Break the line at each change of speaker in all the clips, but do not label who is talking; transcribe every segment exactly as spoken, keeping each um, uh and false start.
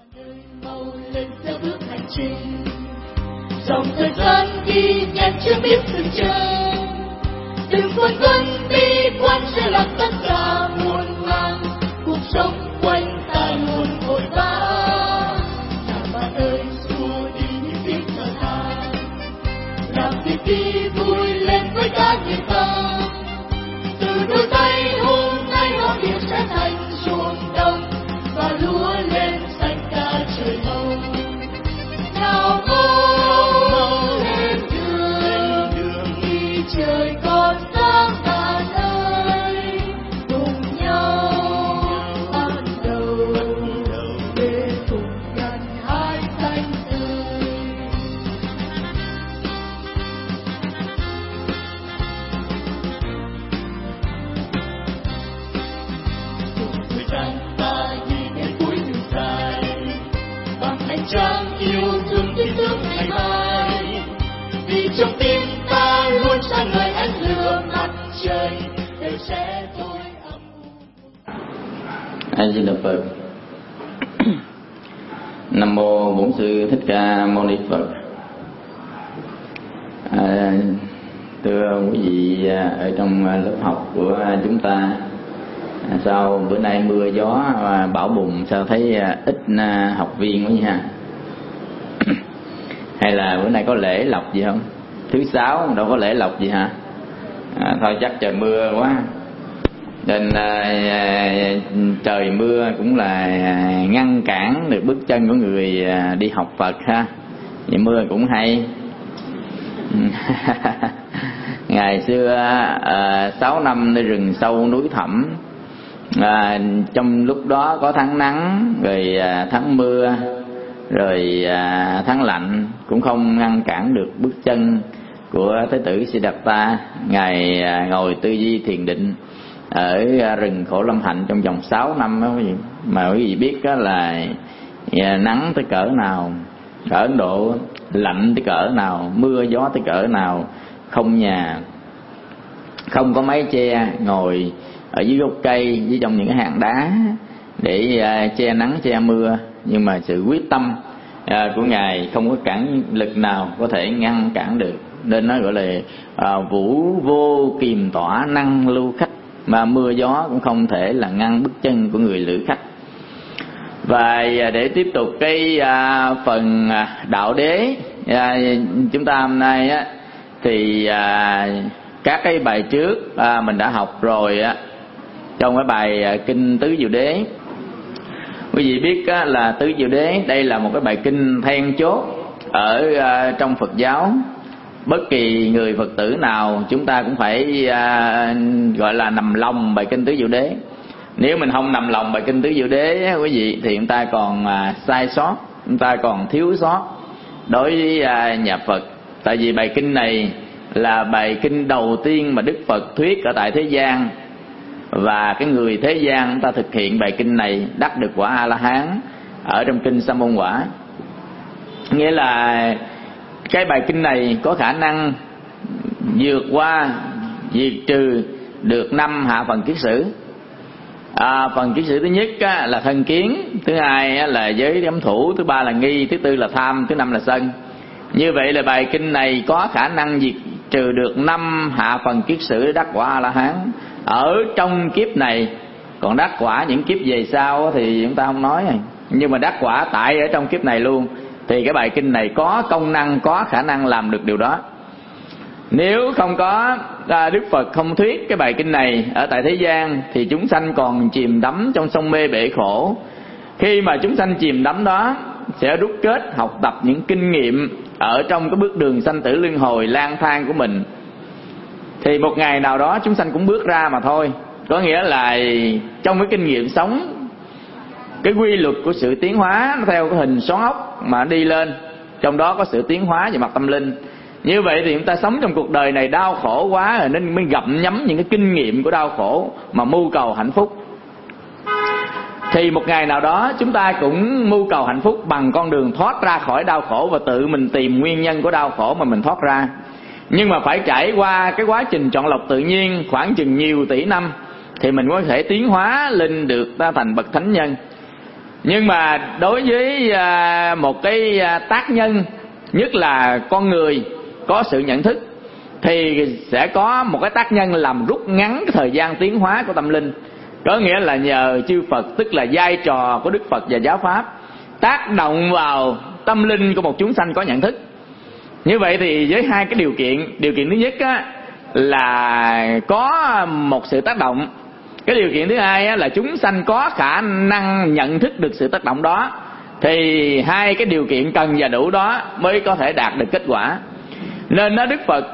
Mau lên theo bước hành trình, dòng thời gian đi nhanh chưa biết dừng chân. Đừng phân vân bi quan sẽ làm tất cả muôn màng, cuộc sống quanh ta luôn vội vã. Nào bạn ơi xua đi những tiếng thở than, làm việc đi vui lên với cả người ta. Từ đôi tay hôm nay hoa kia sẽ thành ruộng đồng và lúa lên xanh cả trời hồng. Nào mau lên đường đi trời còn sáng bạn ơi, cùng nhau ban đầu để cùng gần hai xanh tươi. Cùng thời gian ta đi đến cuối đường dài, bằng hành trang yêu thương tin tưởng ngày mai. Vì trong tim ta luôn sáng ngời ánh lửa mặt trời, đều sẽ thôi âm u.
A Di Đà Phật. Nam mô Bổn Sư Thích Ca Mâu Ni Phật. À, thưa quý vị ở trong lớp học của chúng ta, sao bữa nay mưa gió bão bùng, sao thấy ít học viên quá nha? Hay là bữa nay có lễ lộc gì không? Thứ sáu đâu có lễ lộc gì hả? À, thôi chắc trời mưa quá, nên à, trời mưa cũng là ngăn cản được bước chân của người đi học Phật ha. Vậy mưa cũng hay. Ngày xưa à, sáu năm nơi rừng sâu núi thẳm, à, trong lúc đó có tháng nắng rồi à, tháng mưa rồi à, tháng lạnh cũng không ngăn cản được bước chân của Thái tử Siddhartha. Ngài à, ngồi tư duy thiền định ở à, rừng Khổ Lâm Hạnh trong vòng sáu năm đó quý vị. Mà quý vị biết đó là à, nắng tới cỡ nào, ở Ấn Độ lạnh tới cỡ nào, mưa gió tới cỡ nào, không nhà, không có mái che, ngồi ở dưới gốc cây, dưới trong những cái hang đá để uh, che nắng che mưa. Nhưng mà sự quyết tâm uh, của Ngài không có cản lực nào có thể ngăn cản được, nên nó gọi là uh, vũ vô kiềm tỏa năng lưu khách, mà mưa gió cũng không thể là ngăn bước chân của người lữ khách. Và uh, để tiếp tục cái uh, phần uh, đạo đế, uh, chúng ta hôm nay uh, thì uh, các cái bài trước uh, mình đã học rồi uh, trong cái bài kinh Tứ Diệu Đế. Quý vị biết á, là Tứ Diệu Đế đây là một cái bài kinh then chốt ở à, trong Phật giáo. Bất kỳ người Phật tử nào chúng ta cũng phải à, gọi là nằm lòng bài kinh Tứ Diệu Đế. Nếu mình không nằm lòng bài kinh Tứ Diệu Đế quý vị, thì chúng ta còn à, sai sót, chúng ta còn thiếu sót đối với à, nhà Phật. Tại vì bài kinh này là bài kinh đầu tiên mà Đức Phật thuyết ở tại thế gian, và cái người thế gian chúng ta thực hiện bài kinh này đắc được quả A-la-hán ở trong kinh Sa môn quả. Nghĩa là cái bài kinh này có khả năng vượt qua, diệt trừ được năm hạ phần kiết sử. À, phần kiết sử thứ nhất á, là thân kiến, thứ hai á, là giới cấm thủ, thứ ba là nghi, thứ tư là tham, thứ năm là sân. Như vậy là bài kinh này có khả năng diệt trừ được năm hạ phần kiết sử đắc quả A-la-hán ở trong kiếp này. Còn đắc quả những kiếp về sau thì chúng ta không nói này. Nhưng mà đắc quả tại ở trong kiếp này luôn, thì cái bài kinh này có công năng, có khả năng làm được điều đó. Nếu không có Đức Phật không thuyết cái bài kinh này ở tại thế gian, thì chúng sanh còn chìm đắm trong sông mê bể khổ. Khi mà chúng sanh chìm đắm đó sẽ rút kết học tập những kinh nghiệm ở trong cái bước đường sanh tử luân hồi lang thang của mình, thì một ngày nào đó chúng sanh cũng bước ra mà thôi. Có nghĩa là trong cái kinh nghiệm sống, cái quy luật của sự tiến hóa nó theo cái hình xoắn ốc mà đi lên, trong đó có sự tiến hóa về mặt tâm linh. Như vậy thì chúng ta sống trong cuộc đời này đau khổ quá rồi, nên mới gặm nhấm những cái kinh nghiệm của đau khổ mà mưu cầu hạnh phúc. Thì một ngày nào đó chúng ta cũng mưu cầu hạnh phúc bằng con đường thoát ra khỏi đau khổ, và tự mình tìm nguyên nhân của đau khổ mà mình thoát ra. Nhưng mà phải trải qua cái quá trình chọn lọc tự nhiên khoảng chừng nhiều tỷ năm thì mình có thể tiến hóa lên được ta thành bậc thánh nhân. Nhưng mà đối với một cái tác nhân, nhất là con người có sự nhận thức, thì sẽ có một cái tác nhân làm rút ngắn cái thời gian tiến hóa của tâm linh. Có nghĩa là nhờ chư Phật, tức là vai trò của Đức Phật và giáo pháp tác động vào tâm linh của một chúng sanh có nhận thức. Như vậy thì với hai cái điều kiện, điều kiện thứ nhất á, là có một sự tác động. Cái điều kiện thứ hai á, là chúng sanh có khả năng nhận thức được sự tác động đó. Thì hai cái điều kiện cần và đủ đó mới có thể đạt được kết quả. Nên đó, Đức Phật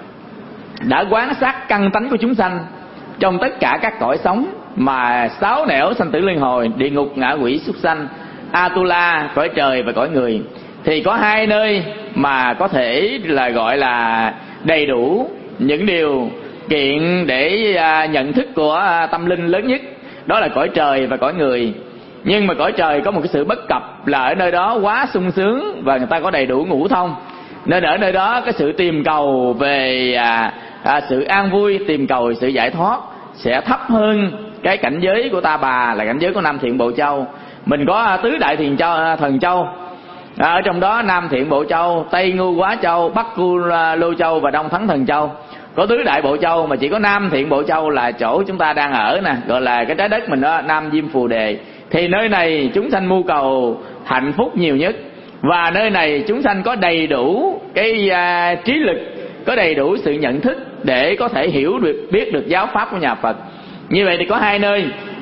đã quán sát căn tánh của chúng sanh trong tất cả các cõi sống mà sáu nẻo sanh tử luân hồi, địa ngục, ngạ quỷ, súc sanh, Atula, cõi trời và cõi người. Thì có hai nơi mà có thể là gọi là đầy đủ những điều kiện để nhận thức của tâm linh lớn nhất, đó là cõi trời và cõi người. Nhưng mà cõi trời có một cái sự bất cập là ở nơi đó quá sung sướng và người ta có đầy đủ ngũ thông, nên ở nơi đó cái sự tìm cầu về à, à, sự an vui, tìm cầu sự giải thoát sẽ thấp hơn cái cảnh giới của Ta Bà, là cảnh giới của Nam Thiện Bộ Châu. Mình có tứ đại thiền châu, thần châu, ở trong đó Nam Thiện Bộ Châu, Tây Ngưu Quá Châu, Bắc Cu Lô Châu và Đông Thắng Thần Châu. Có tứ đại Bộ Châu mà chỉ có Nam Thiện Bộ Châu là chỗ chúng ta đang ở nè, gọi là cái trái đất mình đó, Nam Diêm Phù Đề. Thì nơi này chúng sanh mưu cầu hạnh phúc nhiều nhất, và nơi này chúng sanh có đầy đủ cái uh, trí lực, có đầy đủ sự nhận thức để có thể hiểu được, biết được giáo pháp của nhà Phật. Như vậy thì có hai nơi.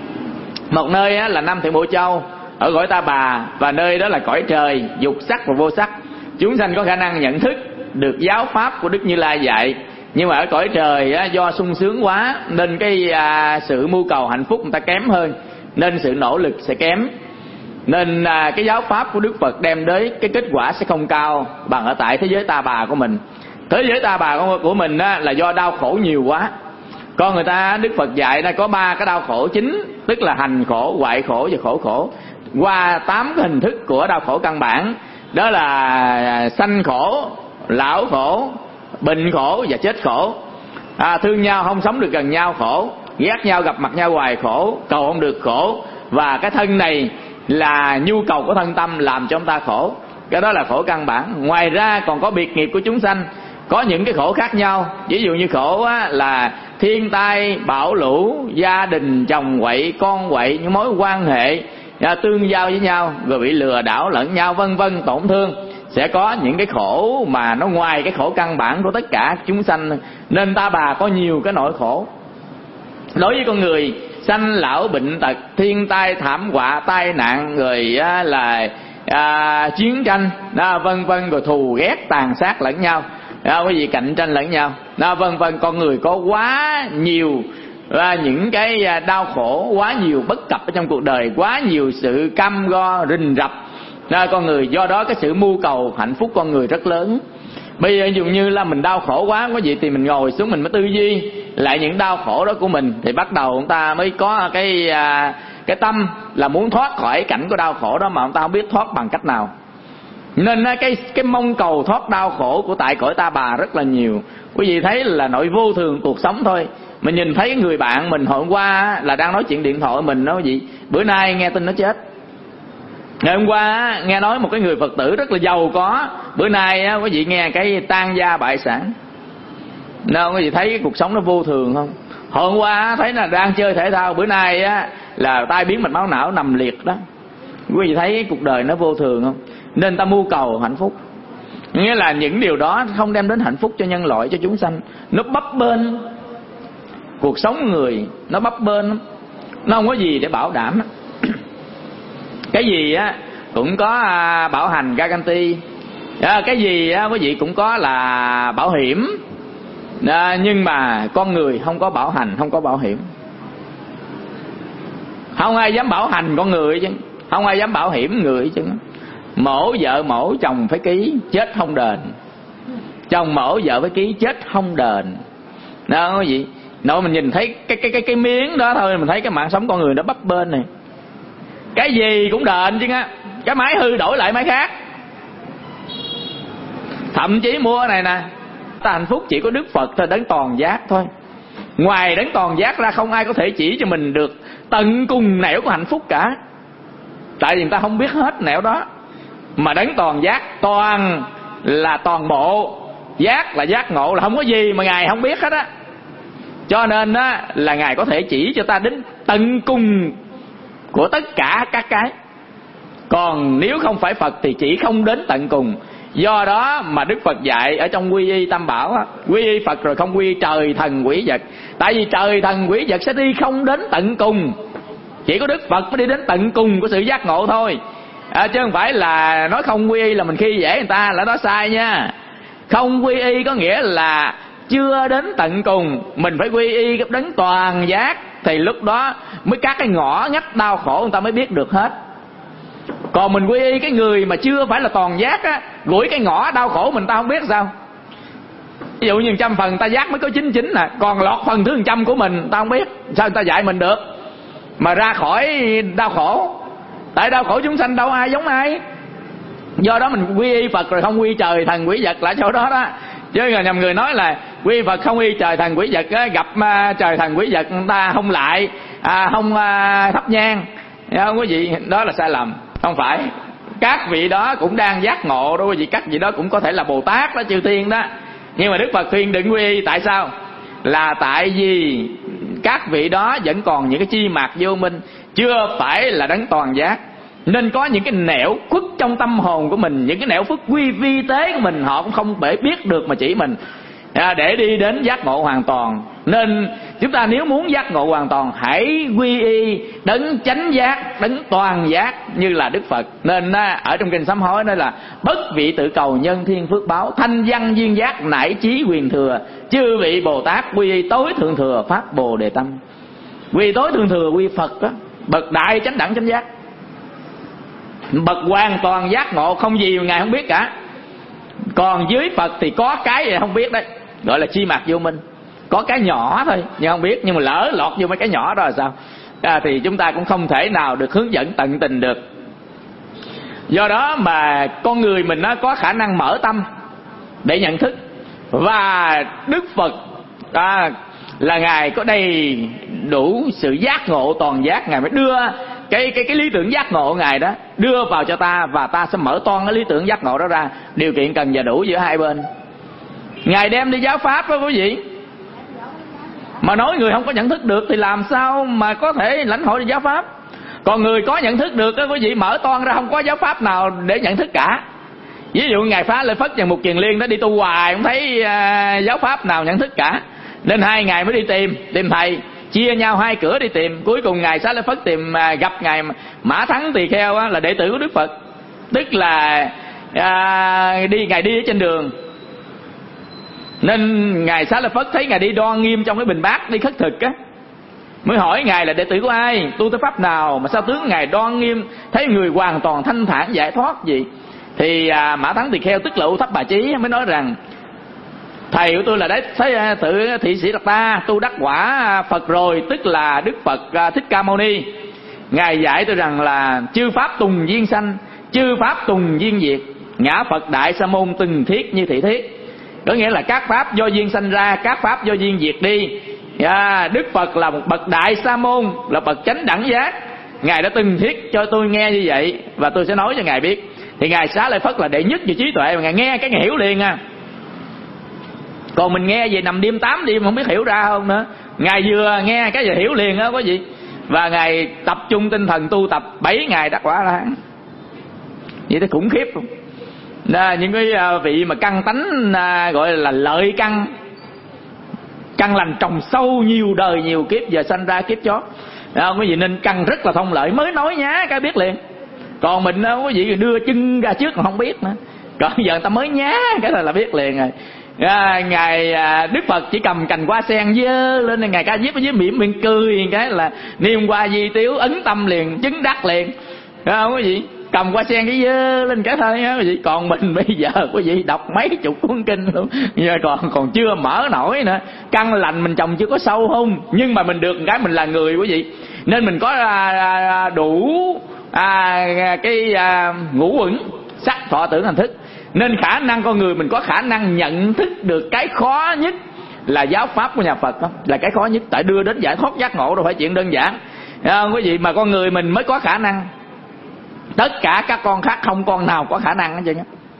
Một nơi á, là Nam Thiện Bộ Châu ở cõi Ta Bà, và nơi đó là cõi trời, dục sắc và vô sắc. Chúng sanh có khả năng nhận thức được giáo pháp của Đức Như Lai dạy. Nhưng mà ở cõi trời á, do sung sướng quá nên cái à, sự mưu cầu hạnh phúc người ta kém hơn, nên sự nỗ lực sẽ kém. Nên à, cái giáo pháp của Đức Phật đem đến cái kết quả sẽ không cao bằng ở tại thế giới Ta Bà của mình. Thế giới Ta Bà của, của mình á, là do đau khổ nhiều quá. Con người ta, Đức Phật dạy là có ba cái đau khổ chính, tức là hành khổ, hoại khổ và khổ khổ, qua tám cái hình thức của đau khổ căn bản. Đó là sanh khổ, lão khổ, bệnh khổ và chết khổ. à, Thương nhau không sống được gần nhau khổ, ghét nhau gặp mặt nhau hoài khổ, cầu không được khổ. Và cái thân này là nhu cầu của thân tâm làm cho chúng ta khổ. Cái đó là khổ căn bản. Ngoài ra còn có biệt nghiệp của chúng sanh, có những cái khổ khác nhau. Ví dụ như khổ á, là thiên tai, bão lũ, gia đình chồng quậy, con quậy, những mối quan hệ à, tương giao với nhau, rồi bị lừa đảo lẫn nhau, vân vân, tổn thương. Sẽ có những cái khổ mà nó ngoài cái khổ căn bản của tất cả chúng sanh. Nên Ta Bà có nhiều cái nỗi khổ. Đối với con người, sanh lão bệnh tật, thiên tai thảm họa, tai nạn, rồi á, là à, chiến tranh, à, vân vân, rồi thù ghét tàn sát lẫn nhau, à, cái gì cạnh tranh lẫn nhau, à, vân vân. Con người có quá nhiều à, những cái đau khổ, quá nhiều bất cập ở trong cuộc đời, quá nhiều sự cam go rình rập. À, con người do đó cái sự mưu cầu hạnh phúc con người rất lớn. Bây giờ dường như là mình đau khổ quá, có gì thì mình ngồi xuống mình mới tư duy lại những đau khổ đó của mình, thì bắt đầu chúng ta mới có cái à, cái tâm là muốn thoát khỏi cảnh của đau khổ đó, mà chúng ta không biết thoát bằng cách nào. Nên cái cái mong cầu thoát đau khổ của tại cõi Ta Bà rất là nhiều. Quý vị thấy là nội vô thường cuộc sống thôi. Mình nhìn thấy người bạn mình hôm qua là đang nói chuyện điện thoại mình nói gì, bữa nay nghe tin nó chết. Ngày hôm qua nghe nói một cái người Phật tử rất là giàu có, bữa nay quý vị nghe cái tan gia bại sản. Nên quý vị thấy cái cuộc sống nó vô thường không? Hôm qua thấy là đang chơi thể thao, bữa nay á là tai biến mạch máu não nằm liệt đó. Quý vị thấy cái cuộc đời nó vô thường không? Nên ta mưu cầu hạnh phúc, nghĩa là những điều đó không đem đến hạnh phúc cho nhân loại, cho chúng sanh. Nó bấp bênh, cuộc sống người nó bấp bênh, nó không có gì để bảo đảm. Cái gì á cũng có bảo hành guarantee, cái gì á quý vị cũng có là bảo hiểm, à, nhưng mà con người không có bảo hành, không có bảo hiểm. Không ai dám bảo hành con người chứ, không ai dám bảo hiểm người chứ. Mổ vợ mổ chồng phải ký, chết không đền. Chồng mổ vợ phải ký, chết không đền. Đó quý vị, nội mình nhìn thấy cái cái cái cái miếng đó thôi, mình thấy cái mạng sống con người nó bấp bênh này. Cái gì cũng đền chứ á, cái máy hư đổi lại máy khác. Thậm chí mua này nè, ta hạnh phúc chỉ có Đức Phật thôi, đấng toàn giác thôi. Ngoài đấng toàn giác ra không ai có thể chỉ cho mình được tận cùng nẻo của hạnh phúc cả. Tại vì người ta không biết hết nẻo đó. Mà đấng toàn giác, toàn là toàn bộ, giác là giác ngộ, là không có gì mà Ngài không biết hết á. Cho nên á là Ngài có thể chỉ cho ta đến tận cùng của tất cả các cái. Còn nếu không phải Phật thì chỉ không đến tận cùng. Do đó mà Đức Phật dạy ở trong quy y Tam Bảo á, quy y Phật rồi không quy y trời thần quỷ vật. Tại vì trời thần quỷ vật sẽ đi không đến tận cùng, chỉ có Đức Phật mới đi đến tận cùng của sự giác ngộ thôi. À, chứ không phải là nói không quy y là mình khi dễ người ta, là đó sai nha. Không quy y có nghĩa là chưa đến tận cùng. Mình phải quy y cái đấng toàn giác, thì lúc đó mới các cái ngõ ngách đau khổ người ta mới biết được hết. Còn mình quy y cái người mà chưa phải là toàn giác á, gũi cái ngõ đau khổ mình ta không biết sao. Ví dụ như trăm phần ta giác mới có chín chín nè, còn lọt phần thứ trăm của mình ta không biết, sao người ta dạy mình được mà ra khỏi đau khổ. Tại đau khổ chúng sanh đâu ai giống ai. Do đó mình quy y Phật rồi không quy trời thần quỷ vật là chỗ đó đó. Chứ là nhầm người nói là quy Phật không quy trời thần quỷ vật á, gặp uh, trời thần quỷ vật người ta không lại, à, không uh, thắp nhang, không có gì, đó là sai lầm. Không phải, các vị đó cũng đang giác ngộ đâu quý vị, các vị đó cũng có thể là Bồ Tát đó, chư thiên đó. Nhưng mà Đức Phật khuyên đừng quy y. Tại sao? Là tại vì các vị đó vẫn còn những cái chi mạc vô minh, chưa phải là đấng toàn giác. Nên có những cái nẻo khuất trong tâm hồn của mình, những cái nẻo phước quy vi tế của mình họ cũng không thể biết được mà chỉ mình, à, để đi đến giác ngộ hoàn toàn. Nên chúng ta nếu muốn giác ngộ hoàn toàn, hãy quy y đấng chánh giác, đấng toàn giác như là Đức Phật. Nên à, ở trong kinh sám hối nói là bất vị tự cầu nhân thiên phước báo, thanh văn duyên giác nải chí quyền thừa, chư vị Bồ Tát quy y tối thượng thừa pháp Bồ Đề tâm. Quy tối thượng thừa quy Phật đó, bậc đại chánh đẳng chánh giác, bậc hoàn toàn giác ngộ, không gì mà Ngài không biết cả. Còn dưới Phật thì có cái gì không biết đấy, gọi là chi mạc vô minh. Có cái nhỏ thôi nhưng không biết, nhưng mà lỡ lọt vô mấy cái nhỏ đó là sao? À, thì chúng ta cũng không thể nào được hướng dẫn tận tình được. Do đó mà con người mình nó có khả năng mở tâm để nhận thức. Và Đức Phật à, là Ngài có đầy đủ sự giác ngộ toàn giác, Ngài mới đưa cái cái cái lý tưởng giác ngộ Ngài đó đưa vào cho ta, và ta sẽ mở toan cái lý tưởng giác ngộ đó ra. Điều kiện cần và đủ giữa hai bên. Ngài đem đi giáo pháp đó quý vị, mà nói người không có nhận thức được thì làm sao mà có thể lãnh hội được giáo pháp. Còn người có nhận thức được đó quý vị, mở toan ra không có giáo pháp nào để nhận thức cả. Ví dụ Ngài Phá Lệ Phất và Mục Kiền Liên đó đi tu hoài không thấy uh, giáo pháp nào nhận thức cả, nên hai Ngài mới đi tìm tìm thầy, chia nhau hai cửa đi tìm. Cuối cùng Ngài Xá Lợi Phất tìm uh, gặp Ngài Mã Thắng Tỳ Kheo uh, là đệ tử của Đức Phật. Tức là uh, đi Ngài đi ở trên đường, nên Ngài Xá Lợi Phất thấy Ngài đi đoan nghiêm trong cái bình bát đi khất thực á, mới hỏi Ngài là đệ tử của ai, tu tới pháp nào mà sao tướng Ngài đoan nghiêm, thấy người hoàn toàn thanh thản giải thoát gì. Thì à, Mã Thắng Tỳ Kheo tức là U Thấp Bà Chí mới nói rằng thầy của tôi là đấy thấy tự thị sĩ Đạt Ta tu đắc quả Phật rồi, tức là Đức Phật Thích Ca Mâu Ni. Ngài dạy tôi rằng là chư pháp tùng duyên sanh, chư pháp tùng duyên diệt, ngã Phật đại sa môn từng thiết như thị thiết. Có nghĩa là các pháp do duyên sanh ra, các pháp do duyên diệt đi. À, Đức Phật là một bậc đại sa môn, là bậc chánh đẳng giác. Ngài đã từng thiết cho tôi nghe như vậy, và tôi sẽ nói cho Ngài biết. Thì Ngài Xá Lợi Phất là đệ nhất về trí tuệ, mà Ngài nghe cái Ngài hiểu liền à. Còn mình nghe về nằm đêm tám đêm không biết hiểu ra không nữa. Ngài vừa nghe cái gì hiểu liền đó quý vị. Và Ngài tập trung tinh thần tu tập bảy ngày đắc quả La. Vậy thì khủng khiếp không? Đó, những cái vị mà căn tánh à, gọi là lợi căn, căn lành trồng sâu nhiều đời nhiều kiếp, giờ sanh ra kiếp chót. Đó, quý vị nên căn rất là thông lợi, mới nói nhá cái biết liền. Còn mình đó, quý vị đưa chân ra trước còn không biết nữa. Còn giờ người ta mới nhá cái là là biết liền rồi. À, Ngài à, Đức Phật chỉ cầm cành hoa sen dơ lên, Ngài Ca Diếp ở dưới miệng miệng cười cái là niệm qua di tiếu ấn tâm liền, chứng đắc liền. Đúng không quý vị? Cầm hoa sen cái dơ lên cái thôi á quý vị. Còn mình bây giờ quý vị đọc mấy chục cuốn kinh luôn, giờ còn còn chưa mở nổi nữa. Căn lành mình trồng chưa có sâu không, nhưng mà mình được cái mình là người quý vị, nên mình có à, đủ à, cái à, ngũ uẩn sắc thọ tưởng hành thức. Nên khả năng con người mình có khả năng nhận thức được cái khó nhất là giáo pháp của nhà Phật đó, là cái khó nhất. Tại đưa đến giải thoát giác ngộ đâu phải chuyện đơn giản, không quý vị, mà con người mình mới có khả năng. Tất cả các con khác không con nào có khả năng hết trơn á.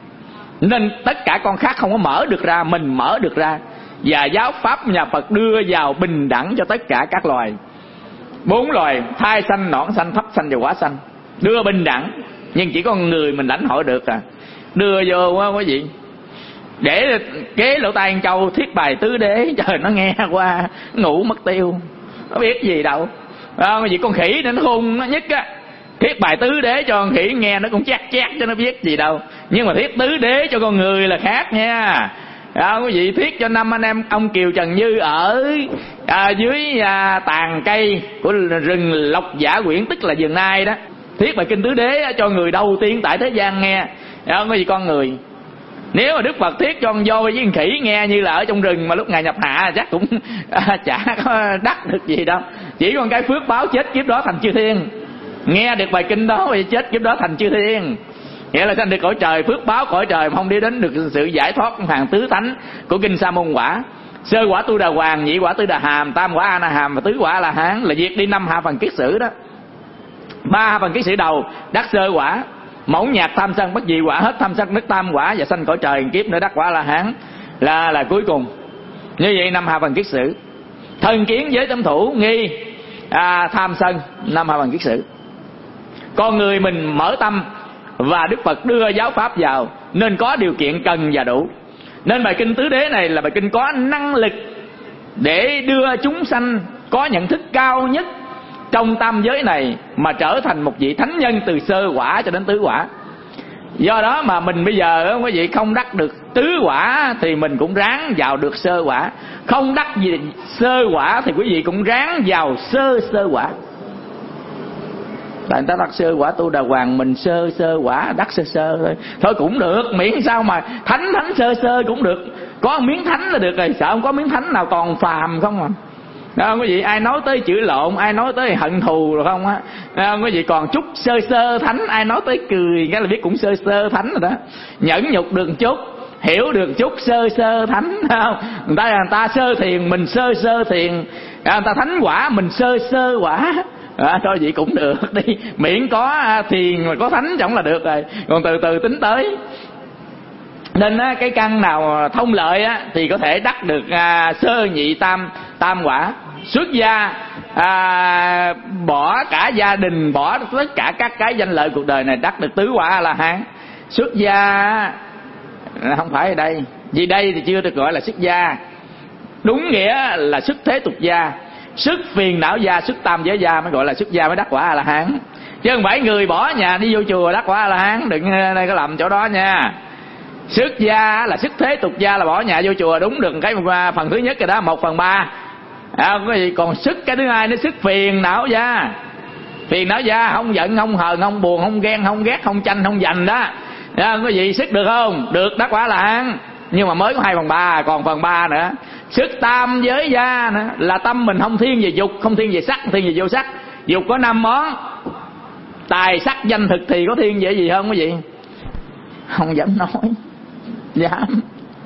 Nên tất cả con khác không có mở được ra, mình mở được ra. Và giáo pháp nhà Phật đưa vào bình đẳng cho tất cả các loài. Bốn loài: thai sanh, nõn sanh, thấp sanh và quả sanh. Đưa bình đẳng. Nhưng chỉ có người mình lãnh hội được à. Đưa vô quá quý vị, để kế lỗ tai Châu thiết bài tứ đế, trời nó nghe qua ngủ mất tiêu, nó biết gì đâu. Không, vì con khỉ nên nó khôn nó nhất á. Thiết bài tứ đế cho con khỉ nghe nó cũng chát chát cho nó biết gì đâu. Nhưng mà thiết tứ đế cho con người là khác nha. Đó, quý vị thiết cho năm anh em ông Kiều Trần Như ở à, dưới à, tàn cây của rừng Lộc Giả Quyển, tức là vườn Nai đó, thiết bài kinh tứ đế cho người đầu tiên tại thế gian nghe. Đó, quý vị con người. Nếu mà Đức Phật thiết cho con voi với con khỉ nghe như là ở trong rừng mà lúc Ngài nhập hạ chắc cũng à, chả có đắc được gì đâu. Chỉ còn cái phước báo chết kiếp đó thành chư thiên. Nghe được bài kinh đó thì chết kiếp đó thành chư thiên. Nghĩa là sanh được cõi trời, phước báo cõi trời mà không đi đến được sự giải thoát hàng tứ thánh của kinh Sa môn quả. Sơ quả Tu Đà Hoàng, nhị quả Tư Đà Hàm, tam quả A Na Hàm và tứ quả La Hán là diệt đi năm hạ phần kiết sử đó. Ba hạ phần kiết sử đầu đắc sơ quả, mẫu nhạc tham sân bất dị quả, hết tham sân đất tam quả và sanh cõi trời kiếp nữa đắc quả La Hán là là cuối cùng. Như vậy năm hạ phần kiết sử. Thân kiến giới tâm thủ nghi à, tham sân năm hạ phần kiết sử. Con người mình mở tâm và Đức Phật đưa giáo pháp vào nên có điều kiện cần và đủ. Nên bài kinh tứ đế này là bài kinh có năng lực để đưa chúng sanh có nhận thức cao nhất trong tam giới này mà trở thành một vị thánh nhân từ sơ quả cho đến tứ quả. Do đó mà mình bây giờ quý vị không đắc được tứ quả thì mình cũng ráng vào được sơ quả. Không đắc gì sơ quả thì quý vị cũng ráng vào sơ sơ quả. Tại người ta đắc sơ quả Tu Đà Hoàng, mình sơ sơ quả đắc sơ sơ thôi. Thôi cũng được, miễn sao mà thánh thánh sơ sơ cũng được. Có miếng thánh là được rồi, sợ không có miếng thánh nào còn phàm không à. Đó, quý vị ai nói tới chữ lộn, ai nói tới hận thù rồi không á. Đó, quý vị còn chút sơ sơ thánh, ai nói tới cười cái là biết cũng sơ sơ thánh rồi đó. Nhẫn nhục được chút, hiểu được chút sơ sơ thánh không? Người ta người ta sơ thiền, mình sơ sơ thiền. Người ta thánh quả, mình sơ sơ quả. À, thôi vậy cũng được đi, miễn có thiền mà có thánh chẳng là được rồi, còn từ từ tính tới. Nên á, cái căn nào thông lợi á, thì có thể đắc được à, sơ nhị tam tam quả. Xuất gia à, bỏ cả gia đình, bỏ tất cả các cái danh lợi cuộc đời này, đắc được tứ quả là hán. Xuất gia không phải ở đây, vì đây thì chưa được gọi là xuất gia. Đúng nghĩa là xuất thế tục gia, sức phiền não gia, sức tam giới gia mới gọi là xuất gia, mới đắc quả A La Hán. Chứ không phải người bỏ nhà đi vô chùa đắc quả A La Hán, đừng đây có lầm chỗ đó nha. Xuất gia là sức thế tục gia là bỏ nhà vô chùa, đúng được cái phần thứ nhất rồi đó, một phần ba. À, cái gì còn sức cái thứ hai nó sức phiền não gia. Phiền não gia không giận, không hờn, không buồn, không ghen, không ghét, không tranh, không giành đó. À, có gì sức được không? Được, đắc quả A La Hán. Nhưng mà mới có hai phần ba, còn phần ba nữa. Sức tam giới gia nữa là tâm mình không thiên về dục, không thiên về sắc, không thiên về vô sắc. Dục có năm món, tài sắc danh thực thì có thiên về gì không quý vị? Không dám nói, dám.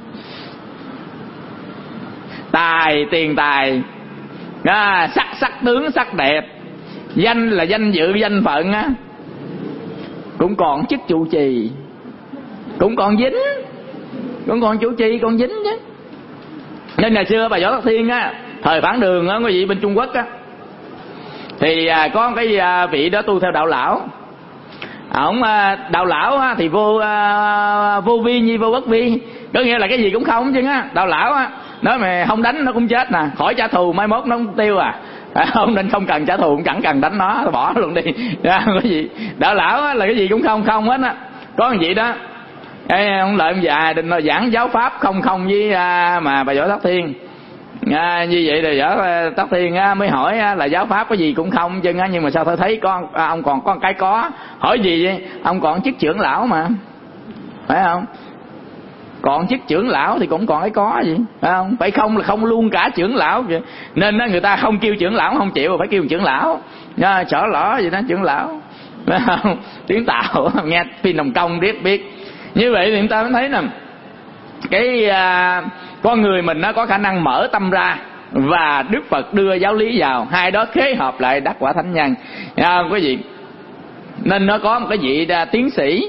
Tài tiền tài, à, sắc sắc tướng sắc đẹp, danh là danh dự danh phận á, cũng còn chức trụ trì, cũng còn dính, cũng còn chủ trì, còn dính chứ. Nên ngày xưa bà Võ Tắc Thiên á, thời Phản Đường á, quý vị bên Trung Quốc á, thì à, có cái à, vị đó tu theo đạo lão. Ông à, đạo lão á, thì vô à, vô vi nhi vô bất vi, có nghĩa là cái gì cũng không chứ á. Đạo lão á nói mà không đánh nó cũng chết nè, khỏi trả thù mai mốt nó cũng tiêu à. Không, nên không cần trả thù, cũng chẳng cần đánh nó, bỏ luôn đi. Cái gì đạo lão á, là cái gì cũng không không hết á. Có một vị đó, Ê, ông lợi ông già định là giảng giáo pháp không không với à, mà bà Võ Tắc Thiên à, như vậy thì Võ Tắc Thiên á, mới hỏi á, là giáo pháp có gì cũng không chứ á, nhưng mà sao tôi thấy con à, ông còn có cái có. Hỏi gì vậy? Ông còn chức trưởng lão mà, phải không? Còn chức trưởng lão thì cũng còn cái có gì, phải không? Phải không là không luôn cả trưởng lão vậy. Nên á, người ta không kêu trưởng lão không chịu, phải kêu trưởng lão à, sở lõ gì đó, trưởng lão, phải không? Tiếng Tàu nghe phim Hồng Kông biết biết. Như vậy thì chúng ta mới thấy nè, cái à, con người mình nó có khả năng mở tâm ra và Đức Phật đưa giáo lý vào, hai đó khế hợp lại đắc quả thánh nhân. À, quý vị, Nên nó có một cái vị à, tiến sĩ,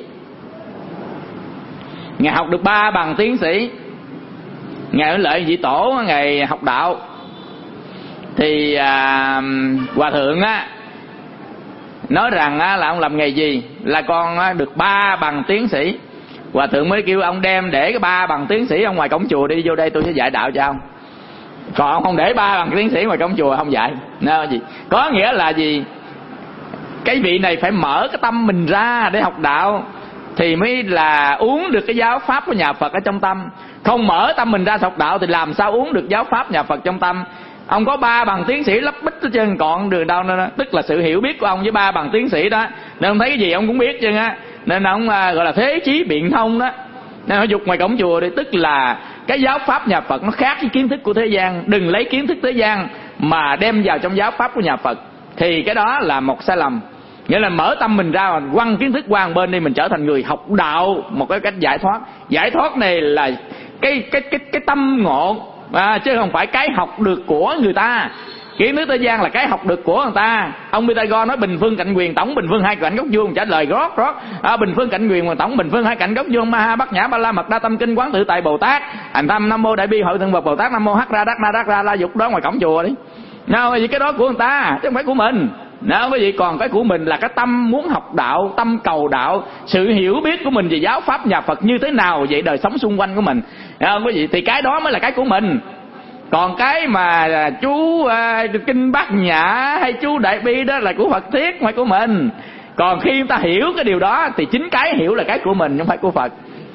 ngài học được ba bằng tiến sĩ. Ngài Lợi Vị Tổ ngài học đạo thì à, hòa thượng á nói rằng á, là ông làm nghề gì, là con á, được ba bằng tiến sĩ. Hòa thượng mới kêu ông đem để cái ba bằng tiến sĩ ở ngoài cổng chùa đi, vô đây tôi sẽ dạy đạo cho ông. Còn ông không để ba bằng tiến sĩ ngoài cổng chùa không dạy. Nói gì? Có nghĩa là gì? Cái vị này phải mở cái tâm mình ra để học đạo thì mới là uống được cái giáo pháp của nhà Phật ở trong tâm. Không mở tâm mình ra học đạo thì làm sao uống được giáo pháp nhà Phật trong tâm. Ông có ba bằng tiến sĩ lấp bích hết trơn, còn đường đâu nữa đó. Tức là sự hiểu biết của ông với ba bằng tiến sĩ đó, nên ông thấy cái gì ông cũng biết chứ á. Nên ông à, gọi là thế chí biện thông đó. Nên họ dục ngoài cổng chùa đi, tức là cái giáo pháp nhà Phật nó khác với kiến thức của thế gian. Đừng lấy kiến thức thế gian mà đem vào trong giáo pháp của nhà Phật, thì cái đó là một sai lầm. Nghĩa là mở tâm mình ra, quăng kiến thức qua một bên đi, mình trở thành người học đạo, một cái cách giải thoát. Giải thoát này là cái cái cái cái tâm ngộ, à, chứ không phải cái học được của người ta. Kiến thức thế gian là cái học được của người ta. Ông Pythagore nói bình phương cạnh quyền tổng bình phương hai cạnh góc vuông, trả lời rót rót à, bình phương cạnh quyền tổng bình phương hai cạnh góc vuông. Ma Ha Bát Nhã Ba La Mật Đa Tâm Kinh Quán Tự Tại Bồ Tát hành tâm Nam Mô Đại Bi Hội Thượng Phật Bồ Tát Nam Mô Hắc Ra Đắc Na Đắc Ra La Dục đó ngoài cổng chùa đi. Nào vì cái đó của người ta chứ không phải của mình. Nào quý vị, còn cái của mình là cái tâm muốn học đạo, tâm cầu đạo, sự hiểu biết của mình về giáo pháp nhà Phật như thế nào vậy đời sống xung quanh của mình. Nào quý vị, thì cái đó mới là cái của mình. Còn cái mà chú uh, Kinh Bát Nhã hay chú Đại Bi đó là của Phật Thiết, không phải của mình. Còn khi chúng ta hiểu cái điều đó thì chính cái hiểu là cái của mình, không phải của Phật.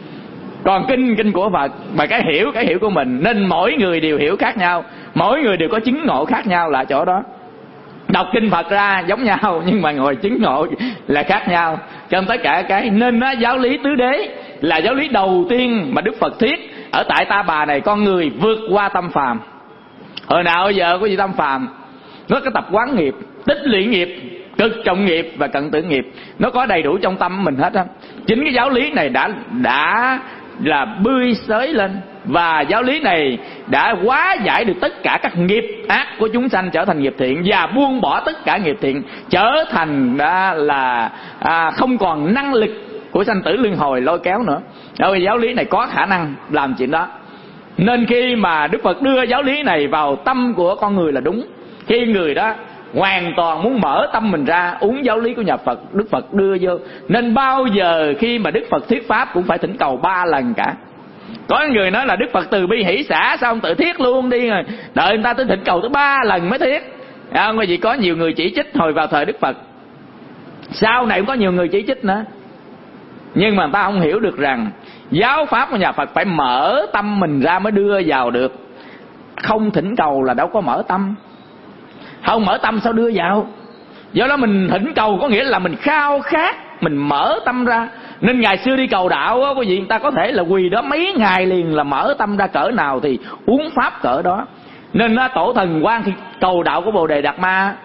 Còn kinh kinh của Phật, mà cái hiểu cái hiểu của mình. Nên mỗi người đều hiểu khác nhau, mỗi người đều có chứng ngộ khác nhau là chỗ đó. Đọc kinh Phật ra giống nhau nhưng mà ngồi chứng ngộ là khác nhau. Trong tất cả cái nên đó, giáo lý tứ đế là giáo lý đầu tiên mà Đức Phật thiết ở tại Ta Bà này. Con người vượt qua tâm phàm. Hồi nào giờ có gì tâm phàm, nó có tập quán nghiệp, tích lũy nghiệp, cực trọng nghiệp và cận tử nghiệp, nó có đầy đủ trong tâm mình hết á. Chính cái giáo lý này đã đã là bươi xới lên, và giáo lý này đã hóa giải được tất cả các nghiệp ác của chúng sanh trở thành nghiệp thiện, và buông bỏ tất cả nghiệp thiện trở thành đã là à, không còn năng lực của sanh tử luân hồi lôi kéo nữa. Rồi giáo lý này có khả năng làm chuyện đó. Nên khi mà Đức Phật đưa giáo lý này vào tâm của con người là đúng. Khi người đó hoàn toàn muốn mở tâm mình ra uống giáo lý của nhà Phật, Đức Phật đưa vô. Nên bao giờ khi mà Đức Phật thuyết pháp cũng phải thỉnh cầu ba lần cả. Có người nói là Đức Phật từ bi hỷ xả, sao không tự thiết luôn đi rồi đợi người ta tới thỉnh cầu tới ba lần mới thiết. À, bởi vì có nhiều người chỉ trích hồi vào thời Đức Phật, sau này cũng có nhiều người chỉ trích nữa. Nhưng mà người ta không hiểu được rằng giáo pháp của nhà Phật phải mở tâm mình ra mới đưa vào được. Không thỉnh cầu là đâu có mở tâm. Không mở tâm sao đưa vào. Do đó mình thỉnh cầu có nghĩa là mình khao khát, mình mở tâm ra. Nên ngày xưa đi cầu đạo á, quý vị, người ta có thể là quỳ đó mấy ngày liền là mở tâm ra cỡ nào thì uống pháp cỡ đó. Nên á, tổ thần Quan khi cầu đạo của Bồ Đề Đạt Ma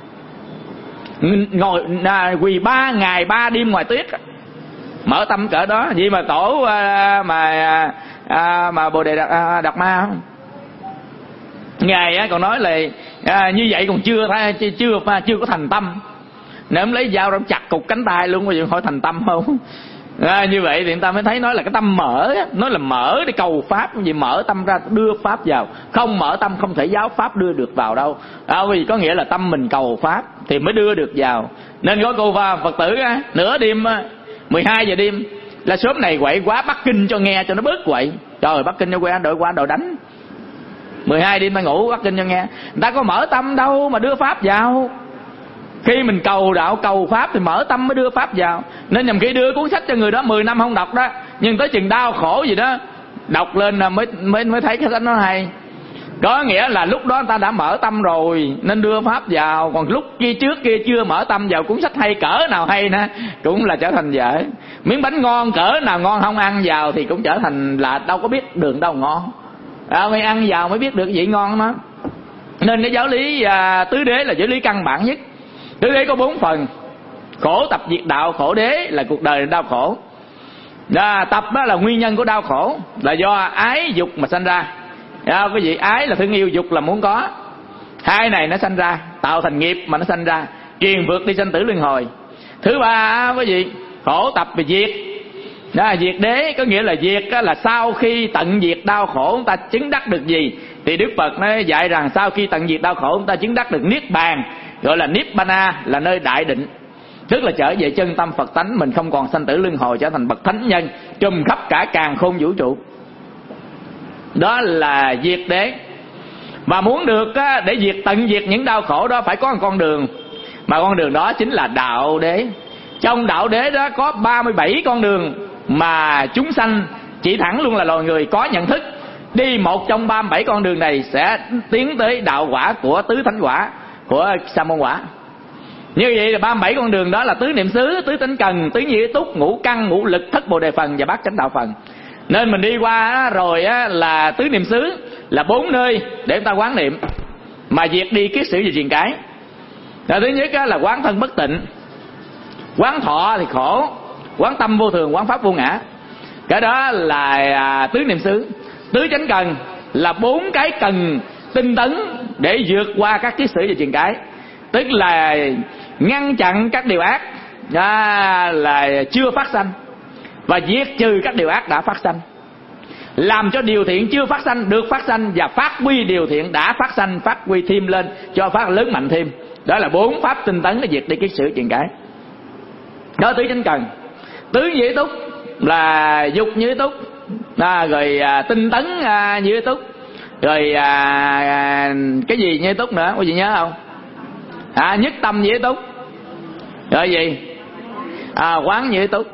ngồi à, quỳ ba ngày ba đêm ngoài tuyết, mở tâm cỡ đó. Vì mà tổ à, mà à, mà Bồ Đề Đạt, à, Đạt Ma ngài á, còn nói là à, như vậy còn chưa chưa chưa, chưa có thành tâm. Nếu ông lấy dao ông chặt cục cánh tay luôn, bây giờ hỏi thành tâm không? À, như vậy thì người ta mới thấy nói là cái tâm mở, nói là mở để cầu pháp, gì mở tâm ra đưa pháp vào. Không mở tâm không thể giáo pháp đưa được vào đâu. À, vì có nghĩa là tâm mình cầu pháp thì mới đưa được vào. Nên có cô Phật tử á, nửa đêm mười hai giờ đêm là sớm này quậy quá, Bắc Kinh cho nghe cho nó bớt quậy. Trời ơi, Bắc Kinh cho quay đội qua đội đánh. mười hai đêm ta ngủ, Bắc Kinh cho nghe. Người ta có mở tâm đâu mà đưa pháp vào. Khi mình cầu đạo cầu pháp thì mở tâm mới đưa pháp vào. Nên nhầm khi đưa cuốn sách cho người đó mười năm không đọc đó, nhưng tới chừng đau khổ gì đó đọc lên là mới mới mới thấy cái sách nó hay. Có nghĩa là lúc đó người ta đã mở tâm rồi nên đưa pháp vào. Còn lúc kia trước kia chưa mở tâm vào, cuốn sách hay cỡ nào hay nè cũng là trở thành dở. Miếng bánh ngon cỡ nào ngon không ăn vào thì cũng trở thành là đâu có biết đường đâu ngon. À, mới ăn vào mới biết được vị ngon đó. Nên cái giáo lý à, tứ đế là giáo lý căn bản nhất. Tứ đế có bốn phần: khổ tập diệt đạo, khổ đế là cuộc đời đau khổ. À, tập đó là nguyên nhân của đau khổ, là do ái dục mà sanh ra. À, quý vị, ái là thương yêu, dục là muốn có. Hai này nó sanh ra tạo thành nghiệp mà nó sanh ra, truyền vượt đi sanh tử luân hồi. Thứ ba quý vị, khổ tập về diệt. Đó là diệt đế, có nghĩa là diệt là sau khi tận diệt đau khổ chúng ta chứng đắc được gì? Thì Đức Phật nó dạy rằng sau khi tận diệt đau khổ chúng ta chứng đắc được niết bàn, gọi là nibbana, là nơi đại định. Tức là trở về chân tâm Phật tánh, mình không còn sanh tử luân hồi, trở thành bậc thánh nhân trùm khắp cả càn khôn vũ trụ. Đó là diệt đế. Mà muốn được để diệt tận diệt những đau khổ đó phải có một con đường, mà con đường đó chính là đạo đế. Trong đạo đế đó có ba mươi bảy con đường mà chúng sanh chỉ thẳng luôn là loài người có nhận thức. Đi một trong ba mươi bảy con đường này sẽ tiến tới đạo quả của tứ thánh quả, của sa môn quả. Như vậy là ba mươi bảy con đường đó là tứ niệm xứ, tứ tinh cần, tứ nhị túc, ngũ căn, ngũ lực, thất bồ đề phần và bát chánh đạo phần. Nên mình đi qua rồi là tứ niệm xứ là bốn nơi để chúng ta quán niệm mà diệt đi kiết sử và triền cái. Thứ nhất là quán thân bất tịnh, quán thọ thì khổ, quán tâm vô thường, quán pháp vô ngã. Cái đó là tứ niệm xứ. Tứ chánh cần là bốn cái cần tinh tấn để vượt qua các kiết sử và triền cái, tức là ngăn chặn các điều ác à, là chưa phát sanh và diệt trừ các điều ác đã phát sanh, làm cho điều thiện chưa phát sanh được phát sanh và phát huy điều thiện đã phát sanh, phát huy thêm lên cho phát lớn mạnh thêm. Đó là bốn pháp tinh tấn để diệt đi kiết sử triền cái. Đó tứ chánh cần. Tứ nhị túc là dục nhị túc, à, rồi à, tinh tấn à, nhị túc, rồi à, à, cái gì nhị túc nữa, có gì nhớ không? À, nhất tâm nhị túc, rồi gì? À, quán nhị túc.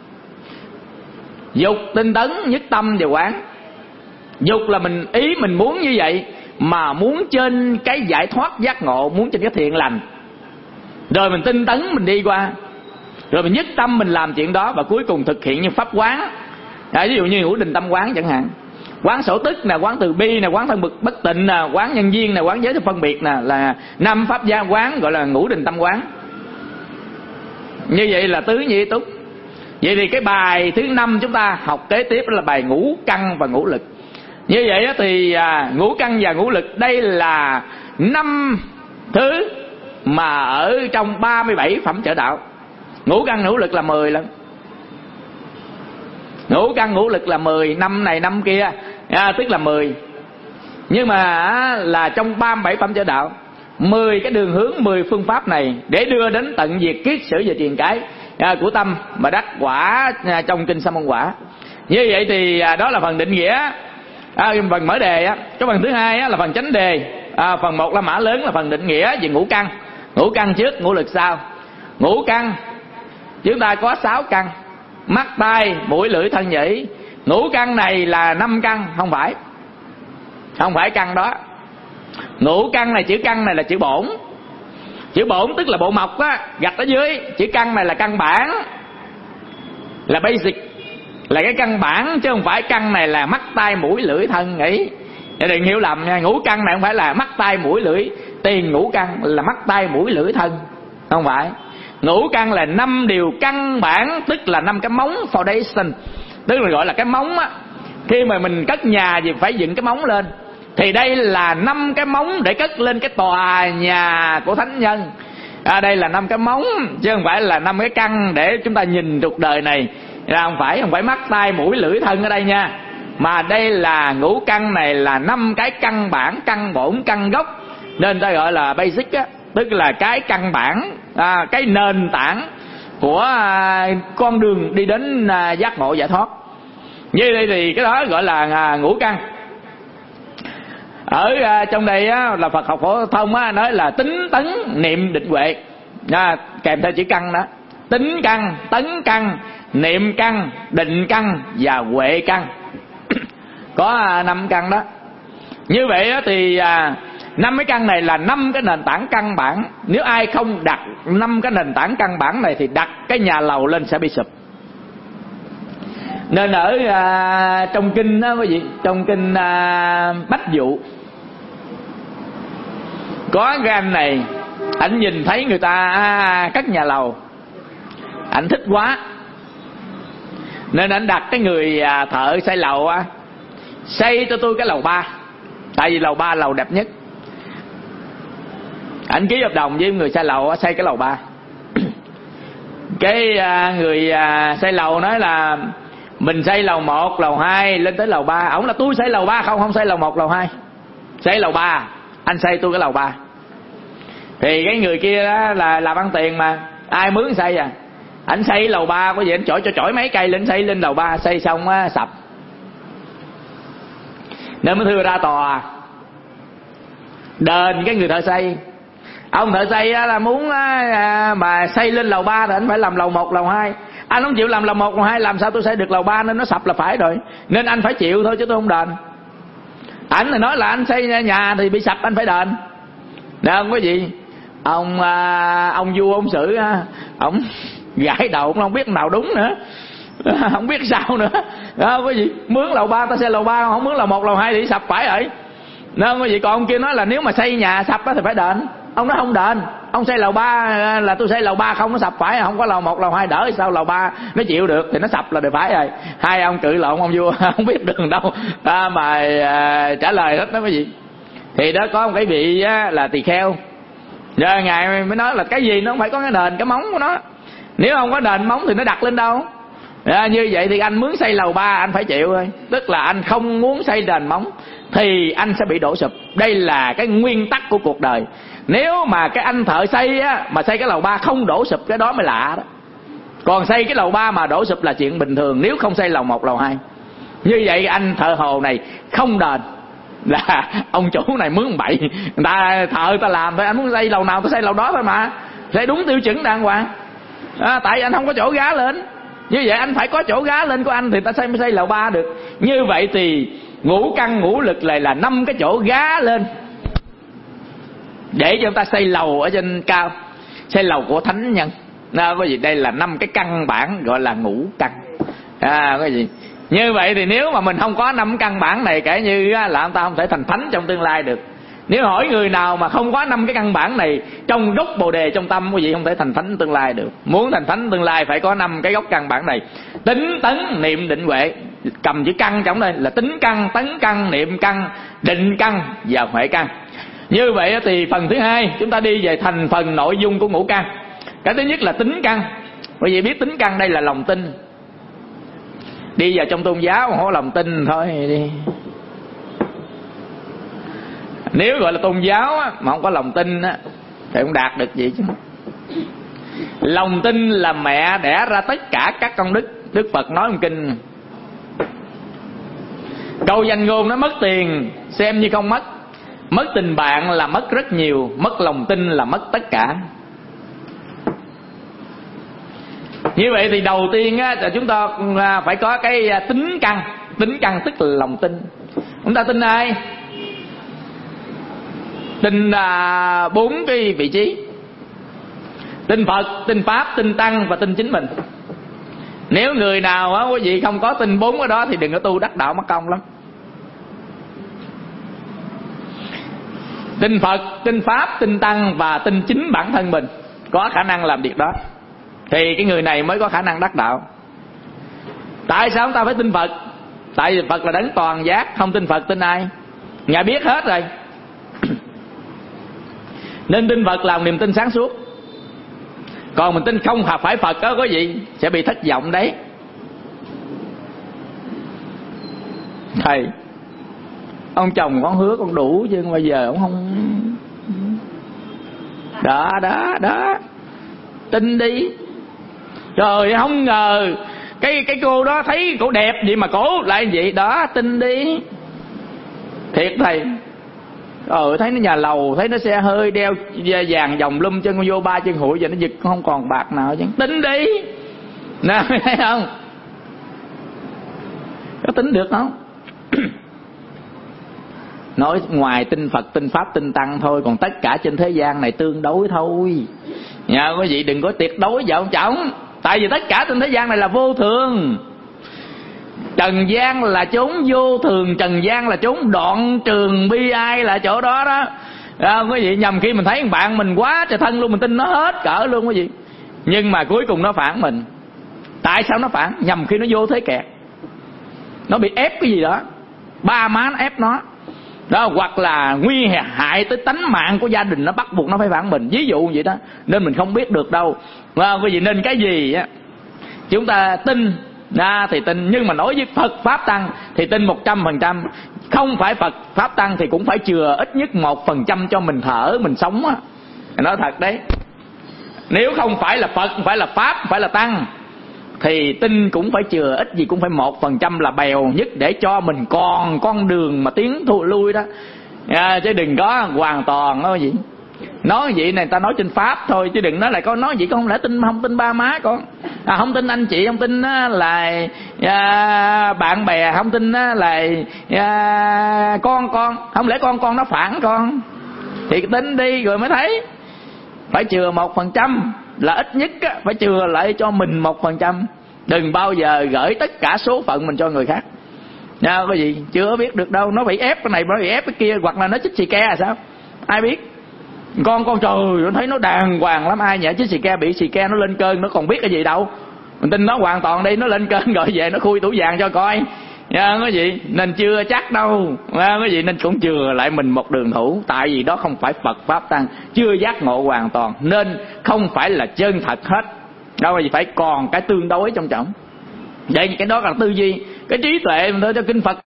Dục, tinh tấn, nhất tâm và quán. Dục là mình ý mình muốn như vậy, mà muốn trên cái giải thoát giác ngộ, muốn trên cái thiện lành. Rồi mình tinh tấn mình đi qua, rồi mình nhất tâm mình làm chuyện đó, và cuối cùng thực hiện như pháp quán. À, ví dụ như ngũ định tâm quán chẳng hạn, quán sổ tức nè, quán từ bi nè, quán thân bực bất tịnh nè, quán nhân duyên nè, quán giới thức phân biệt nè, là năm pháp gia quán gọi là ngũ định tâm quán. Như vậy là tứ nhị túc. Vậy thì cái bài thứ năm chúng ta học kế tiếp đó là bài ngũ căn và ngũ lực. Như vậy thì à, ngũ căn và ngũ lực đây là năm thứ mà ở trong ba mươi bảy phẩm trợ đạo. Ngũ căn ngũ lực là mười lần. Ngũ căn ngũ lực là mười, năm này năm kia à, tức là mười. Nhưng mà à, là trong ba mươi bảy phẩm trợ đạo, mười cái đường hướng, mười phương pháp này để đưa đến tận diệt kiết sử và triền cái à, của tâm mà đắc quả à, trong kinh Sa môn quả. Như vậy thì à, đó là phần định nghĩa, à, phần mở đề á. Cái phần thứ hai á, là phần chánh đề. À, phần một là mã lớn là phần định nghĩa về ngũ căn. Ngũ căn trước, ngũ lực sau. Ngũ căn chúng ta có sáu căn: mắt, tai, mũi, lưỡi, thân, nhĩ. Ngũ căn này là năm căn, không phải không phải căn đó. Ngũ căn này, chữ căn này là chữ bổn. Chữ bổn tức là bộ mộc á, gạch ở dưới. Chữ căn này là căn bản, là basic, là cái căn bản, chứ không phải căn này là mắt, tai, mũi, lưỡi, thân, nhĩ. Đừng hiểu lầm nha. Ngũ căn này không phải là mắt, tai, mũi, lưỡi. Tiền ngũ căn là mắt, tai, mũi, lưỡi, thân, không phải. Ngũ căn là năm điều căn bản, tức là năm cái móng foundation, tức là gọi là cái móng á. Khi mà mình cất nhà thì phải dựng cái móng lên, thì đây là năm cái móng để cất lên cái tòa nhà của thánh nhân. À, đây là năm cái móng, chứ không phải là năm cái căn để chúng ta nhìn cuộc đời này. Là không phải, không phải mắt, tai, mũi, lưỡi, thân ở đây nha. Mà đây là ngũ căn này là năm cái căn bản, căn bổn, căn gốc. Nên ta gọi là basic á, tức là cái căn bản, à, cái nền tảng của à, con đường đi đến à, giác ngộ giải thoát. Như đây thì cái đó gọi là à, ngũ căn. Ở à, trong đây á, là Phật học phổ thông á, nói là tính tấn niệm định huệ, à, kèm theo chữ căn đó. Tính căn, tấn căn, niệm căn, định căn và huệ căn. Có à, năm căn đó. Như vậy á, thì à, năm cái căn này là năm cái nền tảng căn bản. Nếu ai không đặt năm cái nền tảng căn bản này thì đặt cái nhà lầu lên sẽ bị sụp. Nên ở à, trong kinh đó quý vị, trong kinh à, Bách Dụ, có cái anh này, anh nhìn thấy người ta à, cất nhà lầu, anh thích quá, nên anh đặt cái người à, thợ xây lầu á, xây cho tôi cái lầu ba, tại vì lầu ba lầu đẹp nhất. Anh ký hợp đồng với người xây lầu xây cái lầu ba. Cái à, người à, xây lầu nói là mình xây lầu một, lầu hai lên tới lầu ba. Ổng là tôi xây lầu ba không, không xây lầu một, lầu hai, xây lầu ba. Anh xây tôi cái lầu ba. Thì cái người kia đó là làm ăn tiền mà, ai mướn xây à. Anh xây lầu ba có gì anh chổi cho chổi mấy cây lên xây lên lầu ba, xây xong á sập. Nên mới thưa ra tòa đền cái người thợ xây. Ông thợ xây là muốn mà xây lên lầu ba thì anh phải làm lầu một, lầu hai. Anh không chịu làm lầu một, lầu hai, làm sao tôi xây được lầu ba, nên nó sập là phải rồi. Nên anh phải chịu thôi chứ tôi không đền. Anh thì nói là anh xây nhà thì bị sập anh phải đền. Được không có gì. Ông ông vua ông xử ông gãi đầu, ông không biết nào đúng nữa, không biết sao nữa. Đó có gì, mướn lầu ba ta xây lầu ba, không mướn lầu một, lầu hai thì sập phải rồi. Đó có gì. Còn ông kia nói là nếu mà xây nhà sập thì phải đền. Ông nói không đền, ông xây lầu ba là tôi xây lầu ba không nó sập phải, không có lầu một, lầu hai đỡ sao lầu ba nó chịu được thì nó sập là được phải rồi. Hai ông cự lộn, ông vua không biết đường đâu à, mà à, trả lời hết đó cái gì. Thì đó có một cái vị á, là tỳ kheo. Giờ ngài mới nói là cái gì nó không phải có cái nền cái móng của nó. Nếu không có nền móng thì nó đặt lên đâu. À, như vậy thì anh mướn xây lầu ba anh phải chịu thôi. Tức là anh không muốn xây nền móng thì anh sẽ bị đổ sụp. Đây là cái nguyên tắc của cuộc đời. Nếu mà cái anh thợ xây á, mà xây cái lầu ba không đổ sụp, cái đó mới lạ đó. Còn xây cái lầu ba mà đổ sụp là chuyện bình thường, nếu không xây lầu một, lầu hai. Như vậy anh thợ hồ này không đền, là ông chủ này mướn bậy. Người ta thợ ta làm thôi, anh muốn xây lầu nào tôi xây lầu đó thôi mà, xây đúng tiêu chuẩn đàng hoàng. À, tại anh không có chỗ gá lên. Như vậy anh phải có chỗ gá lên của anh thì ta xây mới xây lầu ba được. Như vậy thì ngũ căn ngũ lực này là năm cái chỗ gá lên để cho chúng ta xây lầu ở trên cao, xây lầu của thánh nhân. À, có gì đây là năm cái căn bản gọi là ngũ căn. À, có gì như vậy thì nếu mà mình không có năm căn bản này, kể như là chúng ta không thể thành thánh trong tương lai được. Nếu hỏi người nào mà không có năm cái căn bản này trong gốc bồ đề trong tâm, quý vị không thể thành thánh tương lai được. Muốn thành thánh tương lai phải có năm cái gốc căn bản này: tính, tấn, niệm, định, huệ. Cầm chữ căn trong đây là tính căn, tấn căn, niệm căn, định căn và huệ căn. Như vậy thì phần thứ hai chúng ta đi về thành phần nội dung của ngũ căn. Cái thứ nhất là tính căn. Quý vị biết tính căn đây là lòng tin. Đi vào trong tôn giáo không có lòng tin thôi đi. Nếu gọi là tôn giáo á, mà không có lòng tin á, thì không đạt được gì chứ. Lòng tin là mẹ đẻ ra tất cả các công đức. Đức Phật nói trong kinh, câu danh ngôn nó mất tiền xem như không mất, mất tình bạn là mất rất nhiều, mất lòng tin là mất tất cả. Như vậy thì đầu tiên á, là chúng ta phải có cái tính căn. Tính căn tức là lòng tin. Chúng ta tin ai? Tin là bốn cái vị trí: tin Phật, tin Pháp, tin Tăng và tin chính mình. Nếu người nào á quý vị không có tin bốn cái đó thì đừng có tu đắc đạo mất công lắm. Tin Phật, tin Pháp, tin Tăng và tin chính bản thân mình, có khả năng làm việc đó thì cái người này mới có khả năng đắc đạo. Tại sao chúng ta phải tin Phật? Tại vì Phật là đấng toàn giác. Không tin Phật tin ai? Ngài biết hết rồi. Nên tin Phật là một niềm tin sáng suốt. Còn mình tin không phải Phật đó có gì sẽ bị thất vọng đấy. Thầy, ông chồng con hứa con đủ chứ bây giờ ông không. Đó đó đó, tin đi. Trời, không ngờ cái cái cô đó thấy cổ đẹp vậy mà cổ lại vậy đó, tin đi. Thiệt thầy. Ờ thấy nó nhà lầu, thấy nó xe hơi, đeo vàng vòng lum chân vô ba chân hụi, giờ nó giật không còn bạc nào chứ. Tính đi nè, thấy không? Có tính được không? Nói ngoài tin Phật, tin Pháp, tin Tăng thôi, còn tất cả trên thế gian này tương đối thôi nha quý vị. Đừng có tuyệt đối với ông chồng. Tại vì tất cả trên thế gian này là vô thường. Trần gian là chốn vô thường, trần gian là chốn đoạn trường bi ai, là chỗ đó đó. À, quý vị nhầm khi mình thấy một bạn mình quá trời thân luôn, mình tin nó hết cỡ luôn quý vị. Nhưng mà cuối cùng nó phản mình. Tại sao nó phản? Nhầm khi nó vô thế kẹt, nó bị ép cái gì đó, ba má nó ép nó. đó, hoặc là nguy hại tới tánh mạng của gia đình, nó bắt buộc nó phải phản mình, ví dụ vậy đó. Nên mình không biết được đâu. Cái gì nên cái gì á chúng ta tin à, thì tin, nhưng mà nói với Phật Pháp Tăng thì tin một trăm phần trăm. Không phải Phật Pháp Tăng thì cũng phải chừa ít nhất một phần trăm cho mình thở, mình sống á. Nói thật đấy. Nếu không phải là Phật, không phải là Pháp, không phải là Tăng thì tin cũng phải chừa ít gì cũng phải một phần trăm là bèo nhất, để cho mình còn con đường mà tiến thu lui đó à, chứ đừng có hoàn toàn nói gì. Nói vậy này ta nói trên Pháp thôi, chứ đừng nói là con nói vậy con không lẽ tin không tin ba má con à, không tin anh chị, không tin là à, bạn bè, không tin là à, con con không lẽ con con nó phản con thì tin đi rồi mới thấy. Phải chừa một phần trăm là ít nhất á, phải chừa lại cho mình một phần trăm. Đừng bao giờ gửi tất cả số phận mình cho người khác nha. Có gì chưa biết được đâu, nó bị ép cái này, nó bị ép cái kia, hoặc là nó chích xì ke là sao ai biết. Con con trời nó thấy nó đàng hoàng lắm, ai nhờ chích xì ke bị xì ke nó lên cơn nó còn biết cái gì đâu. Mình tin nó hoàn toàn đi, nó lên cơn rồi về nó khui tủ vàng cho coi nha. Cái gì nên chưa chắc đâu, cái gì nên cũng chừa lại mình một đường thủ. Tại vì đó không phải Phật Pháp Tăng, chưa giác ngộ hoàn toàn, nên không phải là chân thật hết đâu, mà phải còn cái tương đối trong trọng. Vậy cái đó là tư duy, cái trí tuệ mình thôi cho kinh Phật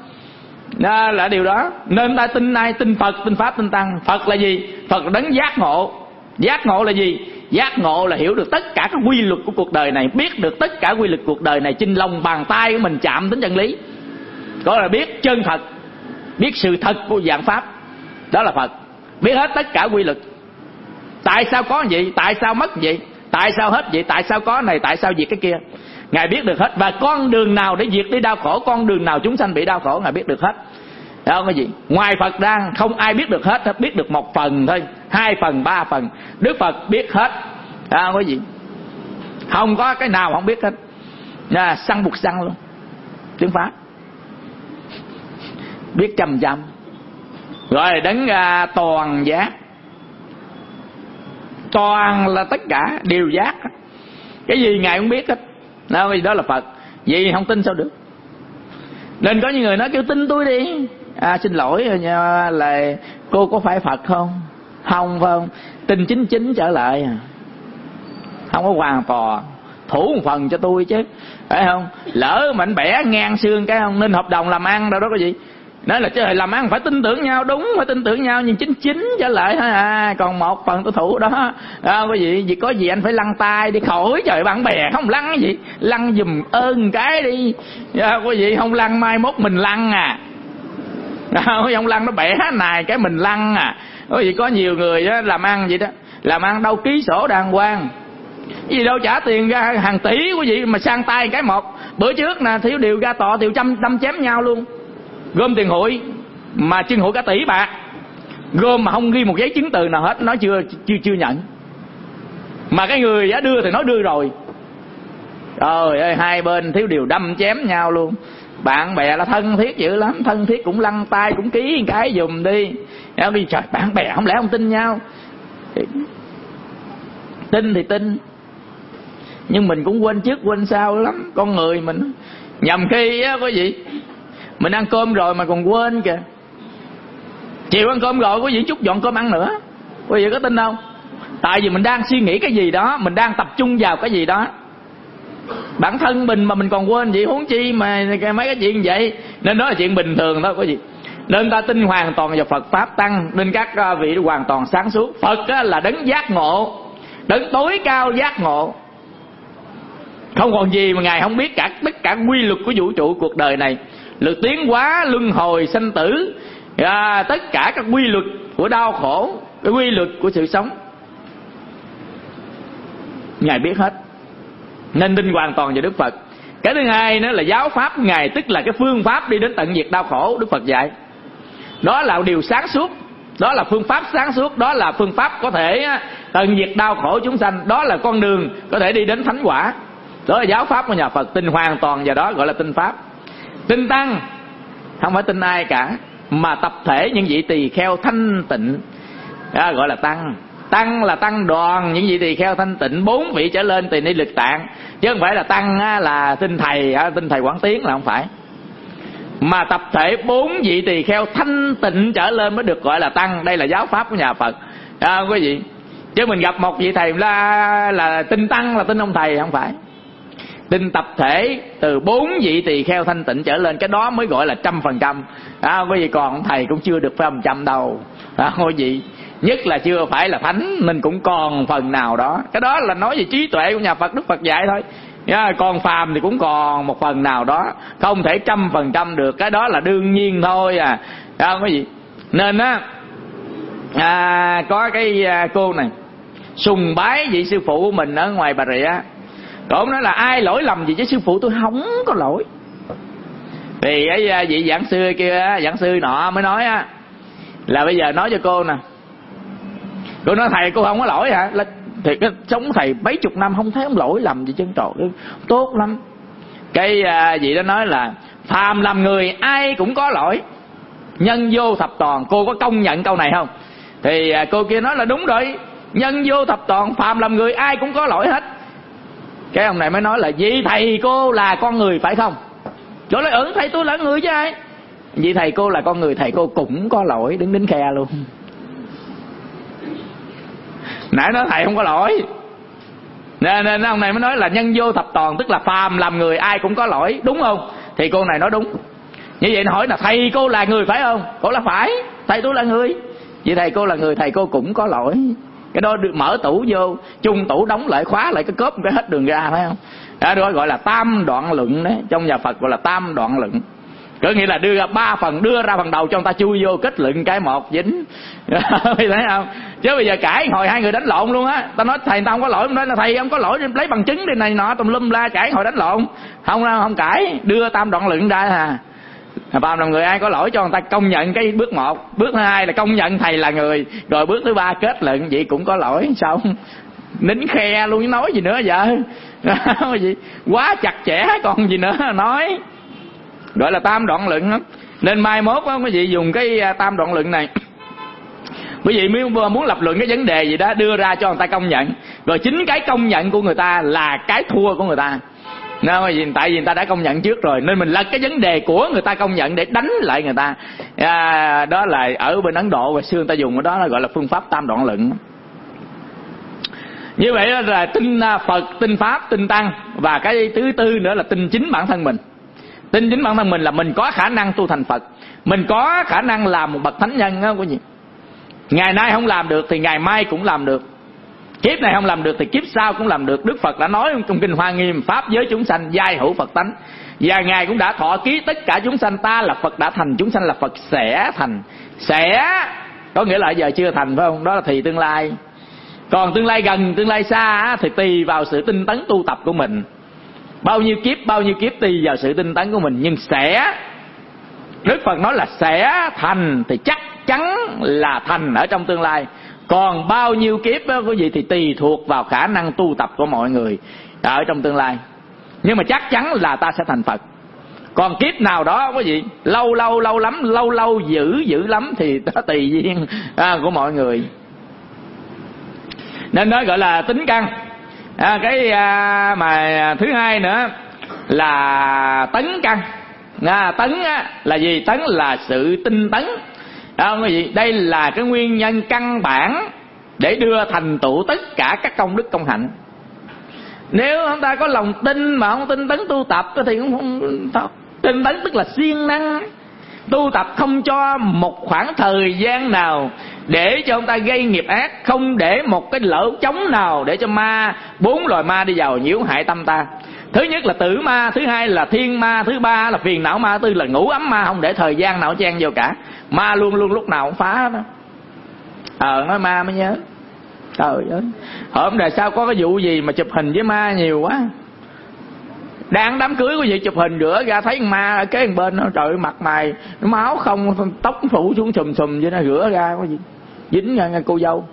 đó là điều đó. Nên ta tin ai? Tin Phật, tin Pháp, tin Tăng. Phật là gì? Phật là đấng giác ngộ. Giác ngộ là gì? Giác ngộ là hiểu được tất cả các quy luật của cuộc đời này, biết được tất cả quy luật cuộc đời này trên lòng bàn tay của mình, chạm đến chân lý. Đó là biết chân thật, biết sự thật của dạng Pháp. Đó là Phật. Biết hết tất cả quy luật. Tại sao có gì? Tại sao mất gì? Tại sao hết vậy? Tại sao có này? Tại sao diệt cái kia? Ngài biết được hết. Và con đường nào để diệt đi đau khổ, con đường nào chúng sanh bị đau khổ, Ngài biết được hết. Đó không có gì. Ngoài Phật ra không ai biết được hết, biết được một phần thôi, hai phần, ba phần. Đức Phật biết hết. Đó không có gì. Không có cái nào không biết hết. À, săn buộc săn luôn. Tiếng Pháp biết chăm chăm. Rồi đấng à, toàn giác. Toàn là tất cả đều giác. Cái gì Ngài cũng biết hết. Đó, đó là Phật. Vậy không tin sao được. Nên có những người nói kêu tin tôi đi. À, xin lỗi là cô có phải Phật không? Không phải không? Tin chính chính trở lại à. Không có hoàn toàn. Thủ một phần cho tôi chứ, phải không? Lỡ mà anh bẻ ngang xương cái không, nên hợp đồng làm ăn đâu đó có gì. Nói là chứ làm ăn phải tin tưởng nhau, đúng phải tin tưởng nhau, nhưng chính chính trở lại thôi à. Còn một phần tôi thủ đó à, có gì gì có gì anh phải lăn tay đi khỏi trời, bạn bè không lăn cái gì, lăn giùm ơn cái đi à, có gì không lăn mai mốt mình lăn à, không lăn nó bẻ này cái mình lăn à. Có gì có nhiều người đó, làm ăn vậy đó, làm ăn đâu ký sổ đàng hoàng, cái gì đâu trả tiền ra hàng tỷ của gì mà sang tay cái một. Bữa trước nè thiếu điều ra tòa, thiếu trăm đâm chém nhau luôn, gom tiền hụi mà chân hụi cả tỷ bạc, gom mà không ghi một giấy chứng từ nào hết, nói chưa chưa chưa nhận, mà cái người đã đưa thì nói đưa rồi. Trời ơi, hai bên thiếu điều đâm chém nhau luôn. Bạn bè là thân thiết dữ lắm, thân thiết cũng lăn tay cũng ký cái dùm đi. Đi trời, bạn bè không lẽ không tin nhau? Tin thì tin, nhưng mình cũng quên trước quên sau lắm. Con người mình nhầm khi á, có gì mình ăn cơm rồi mà còn quên kìa. Chiều ăn cơm rồi có gì chút dọn cơm ăn nữa, có gì có tin không? Tại vì mình đang suy nghĩ cái gì đó, mình đang tập trung vào cái gì đó. Bản thân mình mà mình còn quên vậy, huống chi mà mấy cái chuyện vậy. Nên đó là chuyện bình thường thôi, có gì. Nên ta tin hoàn toàn vào Phật Pháp Tăng, nên các vị hoàn toàn sáng suốt. Phật là đấng giác ngộ, đấng tối cao giác ngộ, không còn gì mà Ngài không biết cả. Tất cả quy luật của vũ trụ cuộc đời này, luật tiến hóa, luân hồi, sanh tử, à, tất cả các quy luật của đau khổ, cái quy luật của sự sống, Ngài biết hết. Nên tin hoàn toàn vào Đức Phật. Cái thứ hai nữa là giáo pháp của Ngài, tức là cái phương pháp đi đến tận diệt đau khổ. Đức Phật dạy đó là điều sáng suốt, đó là phương pháp sáng suốt, đó là phương pháp có thể tận diệt đau khổ chúng sanh, đó là con đường có thể đi đến thánh quả. Đó là giáo pháp của nhà Phật, tin hoàn toàn vào đó gọi là tin Pháp. Tin Tăng không phải tin ai cả, mà tập thể những vị tỳ kheo thanh tịnh, đó gọi là Tăng. Tăng là tăng đoàn những vị tỳ kheo thanh tịnh, bốn vị trở lên tỳ ni lực tạng, chứ không phải là tăng là tin thầy tin thầy Quảng Tiến, là không phải. mà tập thể bốn vị tỳ kheo thanh tịnh trở lên mới được gọi là tăng. Đây là giáo pháp của nhà Phật, à, quý vị. Chứ mình gặp một vị thầy là là tin tăng là tin ông thầy, không phải. Tin tập thể từ bốn vị tỳ kheo thanh tịnh trở lên, cái đó mới gọi là trăm phần trăm. À, quý vị, còn ông thầy cũng chưa được phần trăm đâu, à, quý vị. Nhất là chưa phải là thánh, mình cũng còn phần nào đó. Cái đó là nói về trí tuệ của nhà Phật, Đức Phật dạy thôi. Yeah, còn phàm thì cũng còn một phần nào đó, không thể trăm phần trăm được. Cái đó là đương nhiên thôi à, à quý vị. Nên á, à, có cái à, cô này sùng bái vị sư phụ của mình ở ngoài Bà Rịa. Cổ nói là ai lỗi lầm gì chứ sư phụ tôi không có lỗi. Thì cái vị giảng sư kia, giảng sư nọ mới nói á, là bây giờ nói cho cô nè. Cô nói thầy cô không có lỗi hả? Là thì cái sống thầy mấy chục năm không thấy ông lỗi lầm gì chân, trời, tốt lắm. Cái à, vị đó nói là phàm làm người ai cũng có lỗi, nhân vô thập toàn. Cô có công nhận câu này không? Thì à, cô kia nói là đúng rồi, nhân vô thập toàn, phàm làm người ai cũng có lỗi hết. Cái ông này mới nói là vị thầy cô là con người phải không? Chỗ nói ừ thầy tôi là người chứ ai. Vị thầy cô là con người, thầy cô cũng có lỗi, đứng đến khe luôn. Nãy nói thầy không có lỗi, nên, nên ông này mới nói là nhân vô thập toàn, tức là phàm làm người ai cũng có lỗi, đúng không? Thì cô này nói đúng. Như vậy hỏi là thầy cô là người phải không? Cô là phải, thầy tôi là người. Vậy thầy cô là người, thầy cô cũng có lỗi. Cái đó được mở tủ vô, chung tủ đóng lại, khóa lại cái cốp cái hết đường ra, phải không? Đó gọi là tam đoạn luận đấy. Trong nhà Phật gọi là tam đoạn luận. Có nghĩa là đưa ra ba phần, đưa ra phần đầu cho người ta chui vô, kết luận cái một dính. Thấy không? Chứ bây giờ cãi hồi hai người đánh lộn luôn á. Ta nói thầy ta không có lỗi, nói là thầy không có lỗi, lấy bằng chứng đi này nọ tùm lum la, cãi hồi đánh lộn. Không không cãi, đưa tam đoạn luận ra à. Phàm làm người ai có lỗi cho người ta công nhận cái bước một, bước thứ hai là công nhận thầy là người, rồi bước thứ ba kết luận vậy cũng có lỗi. Xong nín khe luôn, nói gì nữa vợ. Gì quá chặt chẽ còn gì nữa nói. Gọi là tam đoạn luận đó. Nên mai mốt đó, quý vị dùng cái tam đoạn luận này, quý vị mới muốn lập luận cái vấn đề gì đó, đưa ra cho người ta công nhận. Rồi chính cái công nhận của người ta là cái thua của người ta. Nên vì, tại vì người ta đã công nhận trước rồi, nên mình lật cái vấn đề của người ta công nhận để đánh lại người ta. À, đó là ở bên Ấn Độ và xưa người ta dùng cái đó là gọi là phương pháp tam đoạn luận. Như vậy là tin Phật, tin Pháp, tin Tăng. Và cái thứ tư nữa là tin chính bản thân mình. Tin chính bản thân mình là mình có khả năng tu thành Phật, mình có khả năng làm một bậc thánh nhân đó quý vị. Ngày nay không làm được thì ngày mai cũng làm được. Kiếp này không làm được thì kiếp sau cũng làm được. Đức Phật đã nói trong kinh Hoa Nghiêm, pháp giới chúng sanh giai hữu Phật tánh. Và Ngài cũng đã thọ ký tất cả chúng sanh, ta là Phật đã thành, chúng sanh là Phật sẽ thành. Sẽ có nghĩa là giờ chưa thành phải không? Đó là thì tương lai. Còn tương lai gần, tương lai xa thì tùy vào sự tinh tấn tu tập của mình. Bao nhiêu kiếp, bao nhiêu kiếp tùy vào sự tinh tấn của mình. Nhưng sẽ, Đức Phật nói là sẽ thành thì chắc chắn là thành ở trong tương lai. Còn bao nhiêu kiếp đó quý vị thì tùy thuộc vào khả năng tu tập của mọi người ở trong tương lai. Nhưng mà chắc chắn là ta sẽ thành Phật. Còn kiếp nào đó quý vị lâu lâu lâu lắm, lâu lâu dữ dữ lắm thì đó tùy duyên à, của mọi người. Nên nó gọi là tính căn. À, cái à, mà thứ hai nữa là tấn căn. À, tấn á, là gì? Tấn là sự tinh tấn. À, quý vị, đây là cái nguyên nhân căn bản để đưa thành tựu tất cả các công đức công hạnh. Nếu chúng ta có lòng tin mà không tinh tấn tu tập thì cũng không. Tinh tấn tức là siêng năng tu tập, không cho một khoảng thời gian nào để cho ông ta gây nghiệp ác, không để một cái lỗ trống nào để cho ma, bốn loài ma đi vào nhiễu hại tâm ta. Thứ nhất là tử ma, thứ hai là thiên ma, thứ ba là phiền não ma, thứ tư là ngũ ấm ma, không để thời gian nào chen vô cả. Ma luôn luôn lúc nào cũng phá đó. Ờ nói ma mới nhớ. Trời ơi, hôm nay sao có cái vụ gì mà chụp hình với ma nhiều quá. Đang đám cưới của vị chụp hình rửa ra thấy con ma ở kế bên nó, trời ơi, mặt mày nó máu không, tóc phủ xuống sùm sùm vậy, nó rửa ra có gì dính nha cô dâu.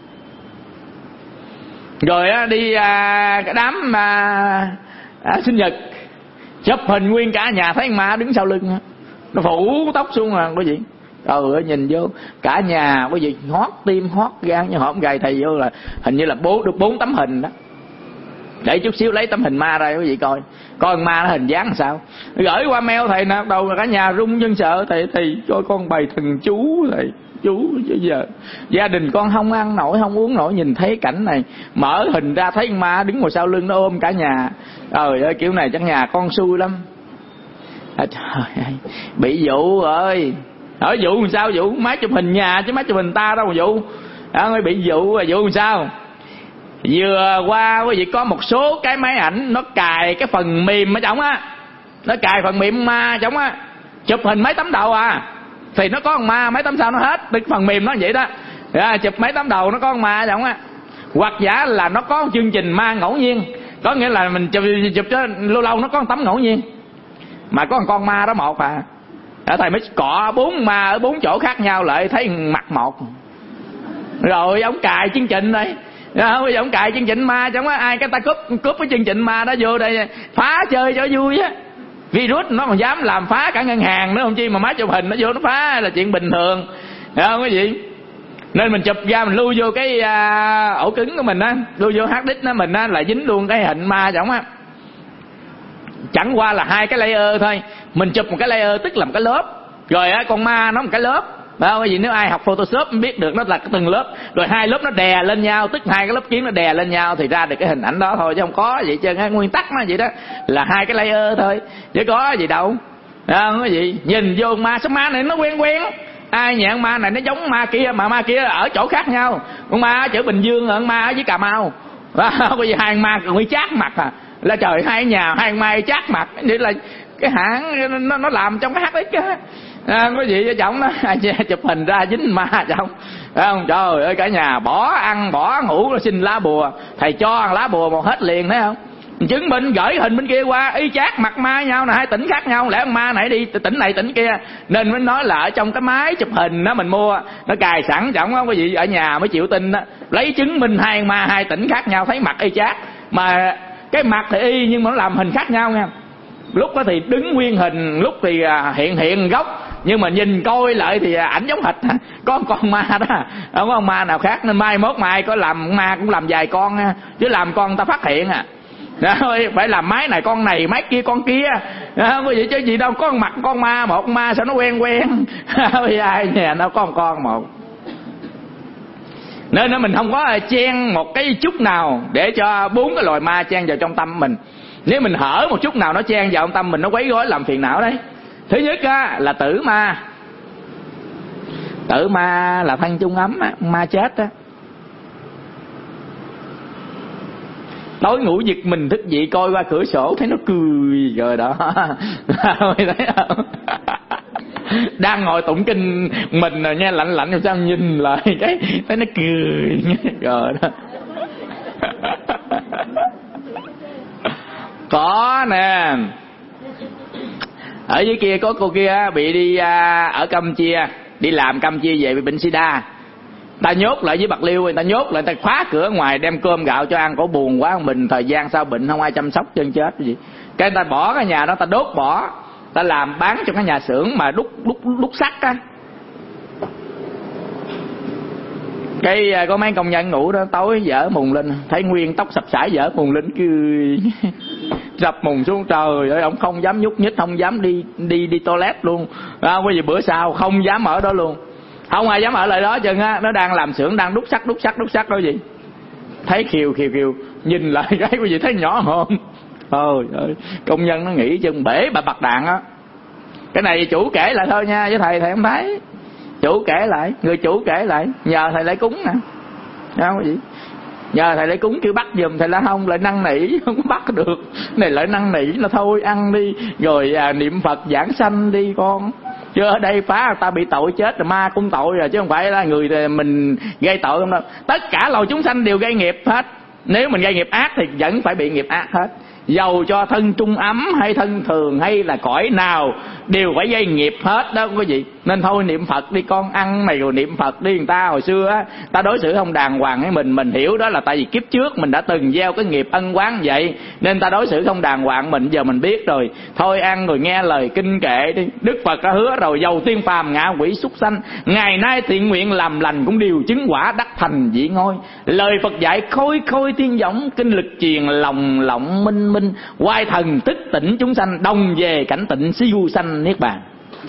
Rồi á, đi à, cái đám à, à, sinh nhật chụp hình nguyên cả nhà thấy con ma đứng sau lưng nó phủ tóc xuống à quý vị. Trời ơi, nhìn vô cả nhà quý vị hót tim hót gan, nhưng họ không gầy thầy vô là hình như là bố được bốn tấm hình đó. Để chút xíu lấy tấm hình ma ra quý vị coi, coi ma nó hình dáng làm sao. Gửi qua mail thầy nè, đầu cả nhà run chân sợ. Thầy thầy cho con bài thần chú thầy chú chứ giờ gia đình con không ăn nổi không uống nổi, nhìn thấy cảnh này mở hình ra thấy ma đứng ngồi sau lưng nó ôm cả nhà. Trời ơi kiểu này chắc nhà con xui lắm. À, trời ơi bị dụ rồi. Ở dụ làm sao? Dụ máy chụp hình nhà chứ máy chụp hình ta đâu mà dụ. Đó, bị dụ dụ làm sao? Vừa qua quý vị có một số cái máy ảnh nó cài cái phần mềm ở trong á, nó cài phần mềm ma trong á, chụp hình mấy tấm đầu à thì nó có con ma, mấy tấm sau nó hết. Cái phần mềm nó vậy đó, à, chụp mấy tấm đầu nó có con ma ở trong á. Hoặc giả là nó có một chương trình ma ngẫu nhiên, có nghĩa là mình chụp, chụp cho lâu lâu nó có một tấm ngẫu nhiên mà có một con ma đó một à. Ở thầy mới cọ bốn ma ở bốn chỗ khác nhau lại thấy mặt một. Rồi ông cài chương trình đây, rồi bây giờ ông cài chương trình ma chẳng có ai cái ta cúp cúp cái chương trình ma đó vô đây phá chơi cho vui á. Virus nó còn dám làm phá cả ngân hàng nữa không chi mà máy chụp hình nó vô nó phá là chuyện bình thường, hiểu không quý vị? Nên mình chụp ra mình lưu vô cái uh, ổ cứng của mình á, lưu vô hard disk đó mình á là dính luôn cái hình ma chẳng á. Chẳng qua là hai cái layer thôi, mình chụp một cái layer tức là một cái lớp, rồi á con ma nó một cái lớp. Phải không? Cái gì nếu ai học Photoshop biết được nó là cái từng lớp, rồi hai lớp nó đè lên nhau, tức hai cái lớp kiến nó đè lên nhau thì ra được cái hình ảnh đó thôi, chứ không có vậy chứ. Nguyên tắc nó vậy đó, là hai cái layer thôi chứ có gì đâu. Không có gì, nhìn vô ma số ma này nó quen quen, ai nhẹ ma này nó giống ma kia mà ma kia ở chỗ khác nhau. Con ma ở chữ Bình Dương, con ma ở dưới Cà Mau, có gì hai ma còn bị chát mặt à, là trời hai nhà hai ma chát mặt. Vậy là cái hãng nó nó làm trong cái hát ít á. À, có gì với chồng đó chụp hình ra dính ma chồng, phải không? Trời ơi cả nhà bỏ ăn bỏ ngủ rồi xin lá bùa, thầy cho ăn lá bùa một hết liền, thấy không? Chứng minh gửi hình bên kia qua y chát mặt ma nhau nè, hai tỉnh khác nhau, lẽ con ma này đi tỉnh này tỉnh kia. Nên mới nói là ở trong cái máy chụp hình đó mình mua nó cài sẵn chẳng có cái gì ở nhà mới chịu tin đó, lấy chứng minh hai ma hai tỉnh khác nhau thấy mặt y chát, mà cái mặt thì y nhưng mà nó làm hình khác nhau nha. Lúc đó thì đứng nguyên hình, lúc thì hiện hiện góc, nhưng mà nhìn coi lại thì ảnh giống hệt. Có con ma đó, không có con ma nào khác. Nên mai mốt mai có làm ma cũng làm vài con chứ làm con người ta phát hiện à. Đó, phải làm máy này con này, máy kia con kia. Đó, có gì chứ gì đâu, có mặt con ma một, con ma sao nó quen quen. Ai nhà nó có một con một. Nên nó mình không có chen một cái chút nào để cho bốn cái loài ma chen vào trong tâm mình. Nếu mình hở một chút nào nó chen vào trong tâm mình, nó quấy rối làm phiền não đấy. Thứ nhất á, là tử ma. Tử ma là thân chung ấm á, ma chết á. Tối ngủ giật mình thức dậy coi qua cửa sổ thấy nó cười rồi đó. Thấy không? Đang ngồi tụng kinh mình rồi nghe lạnh lạnh sao nhìn lại cái thấy nó cười rồi đó. Có nè, ở dưới kia có cô kia bị đi à, ở Campuchia, đi làm Campuchia về bị bệnh sida. Ta nhốt lại với Bạc Liêu, người ta nhốt lại, người ta khóa cửa ngoài đem cơm gạo cho ăn, cổ buồn quá mình. Thời gian sau bệnh không ai chăm sóc chân chết cái gì, cái người ta bỏ cái nhà đó, ta đốt bỏ, ta làm bán cho cái nhà xưởng mà đúc đúc đúc sắt á. Cái có mấy công nhân ngủ đó, tối dở mùng lên thấy nguyên tóc sập sải dở mùng lên cười sập mùng xuống. Trời ơi, ông không dám nhúc nhích, không dám đi đi đi toilet luôn. À, cái gì bữa sau không dám ở đó luôn, không ai dám ở lại đó chừng á. Nó đang làm xưởng, đang đúc sắt đúc sắt đúc sắt đó gì, thấy khiều khiều khiều nhìn lại cái cái gì thấy nhỏ hơn. Ôi ơi, công nhân nó nghĩ chừng bể bà bạc đạn á. Cái này chủ kể lại thôi nha, với thầy thầy không thấy. Chủ kể lại, người chủ kể lại, nhờ thầy lại cúng nè, không có gì, nhờ thầy lại cúng kêu bắt giùm, thầy la không, lại năn nỉ không bắt được, này lại năn nỉ là thôi ăn đi, rồi à, niệm Phật giảng sanh đi con, chứ ở đây phá người ta bị tội chết rồi, ma cũng tội rồi chứ không phải là người mình gây tội không đâu. Tất cả loài chúng sanh đều gây nghiệp hết, nếu mình gây nghiệp ác thì vẫn phải bị nghiệp ác hết. Dầu cho thân trung ấm hay thân thường hay là cõi nào đều phải gây nghiệp hết đó quý vị. Nên thôi niệm Phật đi con, ăn mày rồi niệm Phật đi. Người ta hồi xưa á, ta đối xử không đàng hoàng với mình, mình hiểu đó là tại vì kiếp trước mình đã từng gieo cái nghiệp ân oán vậy. Nếu nên ta đối xử không đàng hoàng. Mình giờ mình biết rồi, thôi ăn rồi nghe lời kinh kệ đi. Đức Phật đã hứa rồi, dầu tiên phàm ngạ quỷ súc sanh, ngày nay thiện nguyện làm lành cũng đều chứng quả đắc thành vị ngôi. Lời Phật dạy khôi khôi thiên võng, kinh lực truyền lòng lộng minh minh, oai thần thức tỉnh chúng sanh, đồng về cảnh tịnh siêu sanh niết bàn.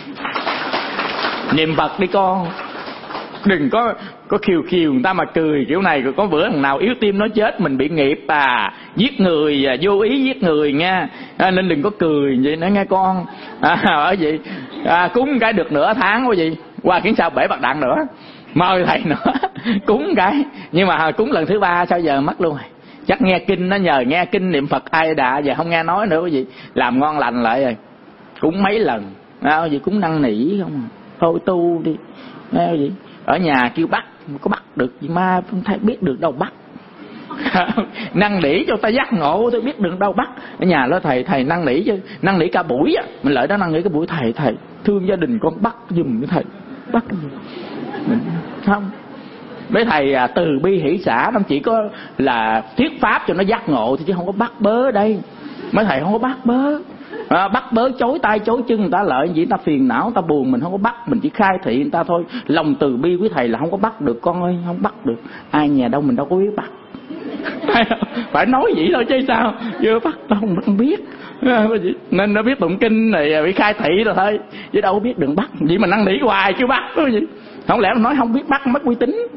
Niệm Phật đi con, đừng có có khiều khiều người ta mà cười kiểu này. Rồi có bữa thằng nào yếu tim nó chết, mình bị nghiệp à, giết người à, vô ý giết người nha, à, nên đừng có cười vậy nữa nghe con. À, ở vậy à, cúng cái được nửa tháng quá gì, qua khiến sao bể bạc đạn nữa, mời thầy nữa cúng cái. Nhưng mà cúng lần thứ ba sao giờ mất luôn rồi. Chắc nghe kinh, nó nhờ nghe kinh niệm Phật ai đà, giờ không nghe nói nữa quý vị. Làm ngon lành lại rồi, cúng mấy lần à, quý vị cúng năn nỉ không, thôi tu đi à, quý vị. Ở nhà kêu bắt, có bắt được gì ma không thấy, biết được đâu bắt. Năn nỉ cho ta giác ngộ, tôi biết được đâu bắt. Ở nhà đó thầy thầy năn nỉ chứ, năn nỉ cả buổi á, mình lợi đó năn nỉ cái buổi thầy thầy thương gia đình con bắt giùm cái thầy, bắt cái gì mình không. Mấy thầy à, từ bi hỷ xả, nó chỉ có là thuyết pháp cho nó giác ngộ thôi chứ không có bắt bớ đây. Mấy thầy không có bắt bớ. À, bắt bớ chối tay chối chân người ta lợi gì, người ta phiền não, người ta buồn, mình không có bắt, mình chỉ khai thị người ta thôi. Lòng từ bi quý thầy là không có bắt được con ơi, không bắt được. Ai nhà đâu mình đâu có biết bắt. Phải nói vậy thôi chứ sao, chưa bắt đâu mình không biết. Nên nó biết tụng kinh này bị khai thị rồi thôi, chứ đâu có biết đừng bắt. Vậy mà năn nỉ hoài chứ bắt cái gì. Không lẽ nói không biết bắt mất uy tín,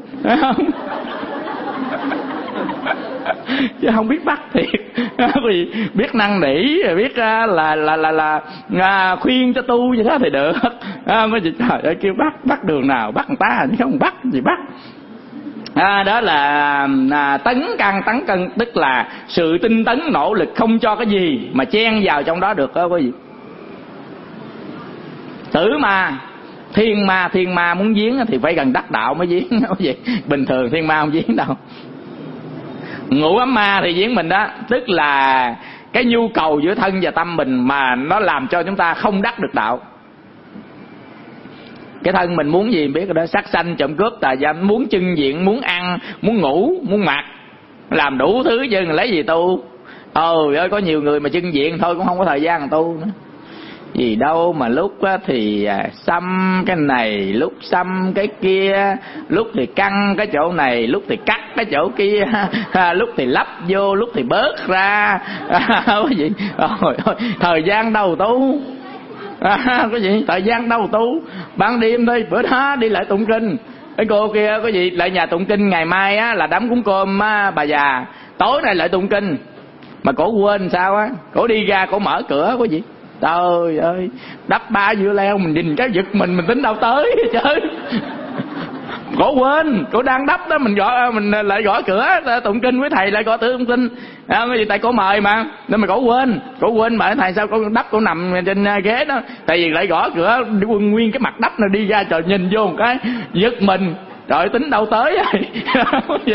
chứ không biết bắt thiệt. Vì biết năn nỉ, biết là là là là, là à, khuyên cho tu như thế thì được. À, mới gì trời ơi kêu bắt bắt đường nào bắt người ta chứ không bắt gì bắt. À, đó là à, tấn căn tấn cân, tức là sự tinh tấn nỗ lực không cho cái gì mà chen vào trong đó được đó quý vị. Tử ma, thiên ma, thiên ma muốn giếng thì phải gần đắc đạo mới giếng quý vị. Bình thường thiên ma không giếng đâu. Ngũ ấm ma thì giếng mình đó, tức là cái nhu cầu giữa thân và tâm mình mà nó làm cho chúng ta không đắc được đạo. Cái thân mình muốn gì biết rồi đó, sát sanh trộm cướp tà dâm, muốn chưng diện, muốn ăn, muốn ngủ, muốn mặc, làm đủ thứ chứ lấy gì tu. Ôi ơi, có nhiều người mà chưng diện thôi cũng không có thời gian tu nữa. Gì đâu mà lúc thì xăm cái này, lúc xăm cái kia, lúc thì căng cái chỗ này, lúc thì cắt cái chỗ kia, lúc thì lắp vô, lúc thì bớt ra. Cái gì? Ôi ôi, thời gian đâu tu. À, cái gì? Thời gian đâu tu. Ban đêm thôi, bữa đó đi lại tụng kinh. Cái cô kia có gì lại nhà tụng kinh, ngày mai á là đám cúng cơm á, bà già. Tối nay lại tụng kinh. Mà cổ quên sao á, cổ đi ra cổ mở cửa có gì? Trời ơi, đắp ba dưa leo mình nhìn cái giật mình mình tính đâu tới chứ. Cổ quên, cổ đang đắp đó, mình gọi mình lại gõ cửa tụng kinh với thầy, lại gõ tử tụng kinh. À, cái gì tại cổ mời mà, nên mà cổ quên, cổ quên mà thầy sao cổ đắp, cổ nằm trên ghế đó, tại vì lại gõ cửa quân nguyên cái mặt đắp nó đi ra, trời nhìn vô một cái giật mình, trời tính đâu tới rồi.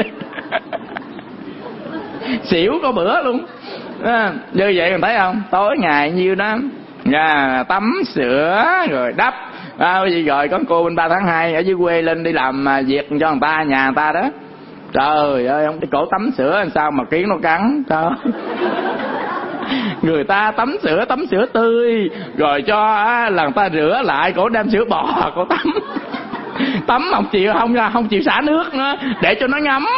Xỉu có bữa luôn. À, như vậy mình thấy không, tối ngày nhiêu đó à, tắm sữa rồi đắp à, rồi có cô bên ba tháng hai ở dưới quê lên đi làm việc cho người ta, nhà người ta đó, trời ơi ông cái cổ tắm sữa làm sao mà kiến nó cắn. Trời ơi. Người ta tắm sữa, tắm sữa tươi rồi cho á, là người ta rửa lại, cổ đem sữa bò cổ tắm. Tắm không chịu, không không chịu xả nước nữa để cho nó ngấm.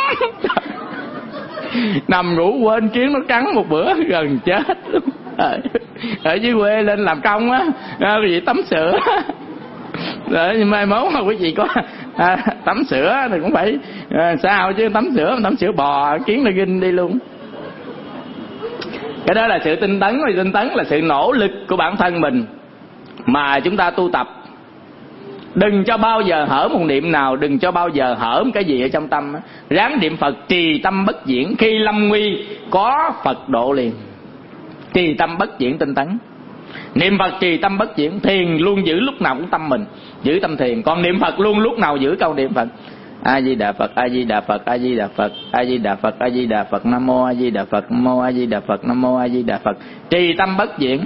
Nằm ngủ quên kiến nó cắn một bữa gần chết. Ở dưới quê lên làm công á, quý vị tắm sữa. Rồi nhưng mai mốt mà quý vị có à, tắm sữa thì cũng phải à, sao chứ, tắm sữa tắm sữa bò kiến nó ginh đi luôn. Cái đó là sự tinh tấn, và tinh tấn là sự nỗ lực của bản thân mình mà chúng ta tu tập. Đừng cho bao giờ hở một niệm nào, đừng cho bao giờ hở một cái gì ở trong tâm. Ráng niệm Phật trì tâm bất diễn, khi lâm nguy có Phật độ liền. Trì tâm bất diễn tinh tấn. Niệm Phật trì tâm bất diễn, thiền luôn giữ lúc nào cũng tâm mình, giữ tâm thiền. Còn niệm Phật luôn lúc nào giữ câu niệm Phật. A Di Đà Phật, A Di Đà Phật, A Di Đà Phật, A Di Đà Phật, A Di Đà Phật, Nam mô A Di Đà Phật, Nam mô A Di Đà Phật, Nam mô A Di Đà Phật. Trì tâm bất diễn.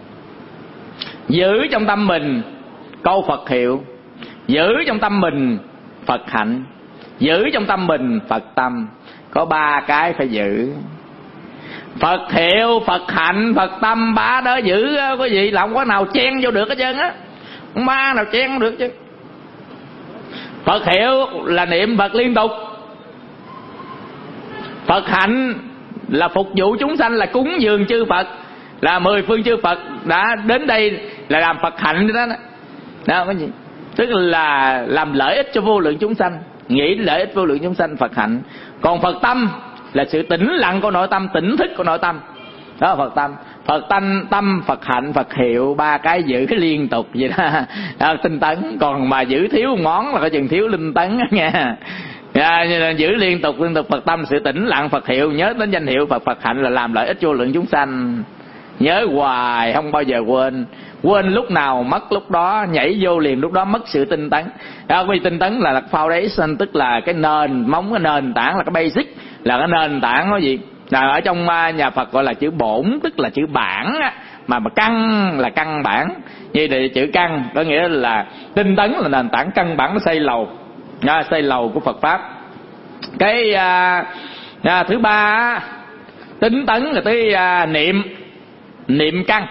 Giữ trong tâm mình câu Phật hiệu, giữ trong tâm mình Phật hạnh, giữ trong tâm mình Phật tâm. Có ba cái phải giữ. Phật hiệu, Phật hạnh, Phật tâm, ba đó giữ cái gì là không có nào chen vô được hết trơn á, không ma nào chen được chứ. Phật hiệu là niệm Phật liên tục. Phật hạnh là phục vụ chúng sanh, là cúng dường chư Phật, là mười phương chư Phật đã đến đây là làm Phật hạnh đó đó. Đó cái gì? Tức là làm lợi ích cho vô lượng chúng sanh, nghĩ lợi ích vô lượng chúng sanh, Phật hạnh. Còn Phật tâm là sự tĩnh lặng của nội tâm, tỉnh thức của nội tâm. Đó là Phật tâm. Phật tâm, tâm, Phật hạnh, Phật hiệu, ba cái giữ cái liên tục vậy đó, đó tinh tấn. Còn mà giữ thiếu món là có chừng thiếu linh tấn đó nha. À, giữ liên tục liên tục Phật tâm, sự tĩnh lặng, Phật hiệu, nhớ đến danh hiệu Phật, Phật hạnh là làm lợi ích vô lượng chúng sanh. Nhớ hoài không bao giờ quên. Quên lúc nào mất lúc đó, nhảy vô liền lúc đó, mất sự tinh tấn. Đó, vì tinh tấn là foundation, tức là cái nền móng, cái nền tảng, là cái basic, là cái nền tảng. Cái gì là ở trong nhà Phật gọi là chữ bổn, tức là chữ bản á, mà mà căn là căn bản. Như vậy chữ căn có nghĩa là tinh tấn là nền tảng căn bản, nó xây lầu, à, xây lầu của Phật pháp. Cái à, à, thứ ba, tinh tấn là tới à, niệm, niệm căn.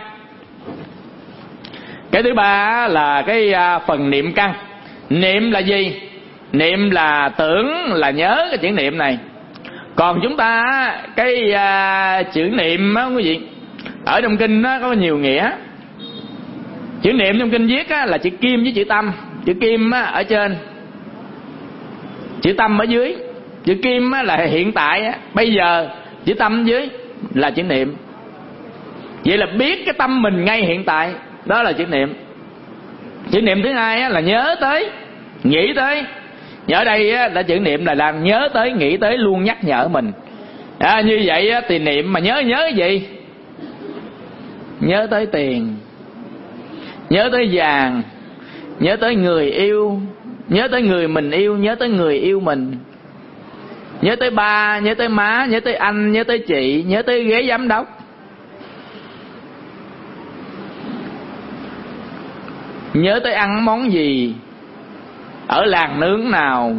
Cái thứ ba là cái à, phần niệm căn. Niệm là gì? Niệm là tưởng, là nhớ cái chữ niệm này. Còn chúng ta cái à, chữ niệm á quý vị, ở trong kinh nó có nhiều nghĩa. Chữ niệm trong kinh viết á, là chữ kim với chữ tâm. Chữ kim á, ở trên, chữ tâm ở dưới. Chữ kim á, là hiện tại á, bây giờ. Chữ tâm dưới là chữ niệm. Vậy là biết cái tâm mình ngay hiện tại, đó là chữ niệm. Chữ niệm thứ hai á, là nhớ tới, nghĩ tới. Ở đây á, là chữ niệm là làm nhớ tới, nghĩ tới, luôn nhắc nhở mình. À, như vậy á, thì niệm mà nhớ nhớ gì? Nhớ tới tiền, nhớ tới vàng, nhớ tới người yêu, nhớ tới người mình yêu, nhớ tới người yêu mình, nhớ tới ba, nhớ tới má, nhớ tới anh, nhớ tới chị, nhớ tới ghế giám đốc. Nhớ tới ăn món gì, ở làng nướng nào.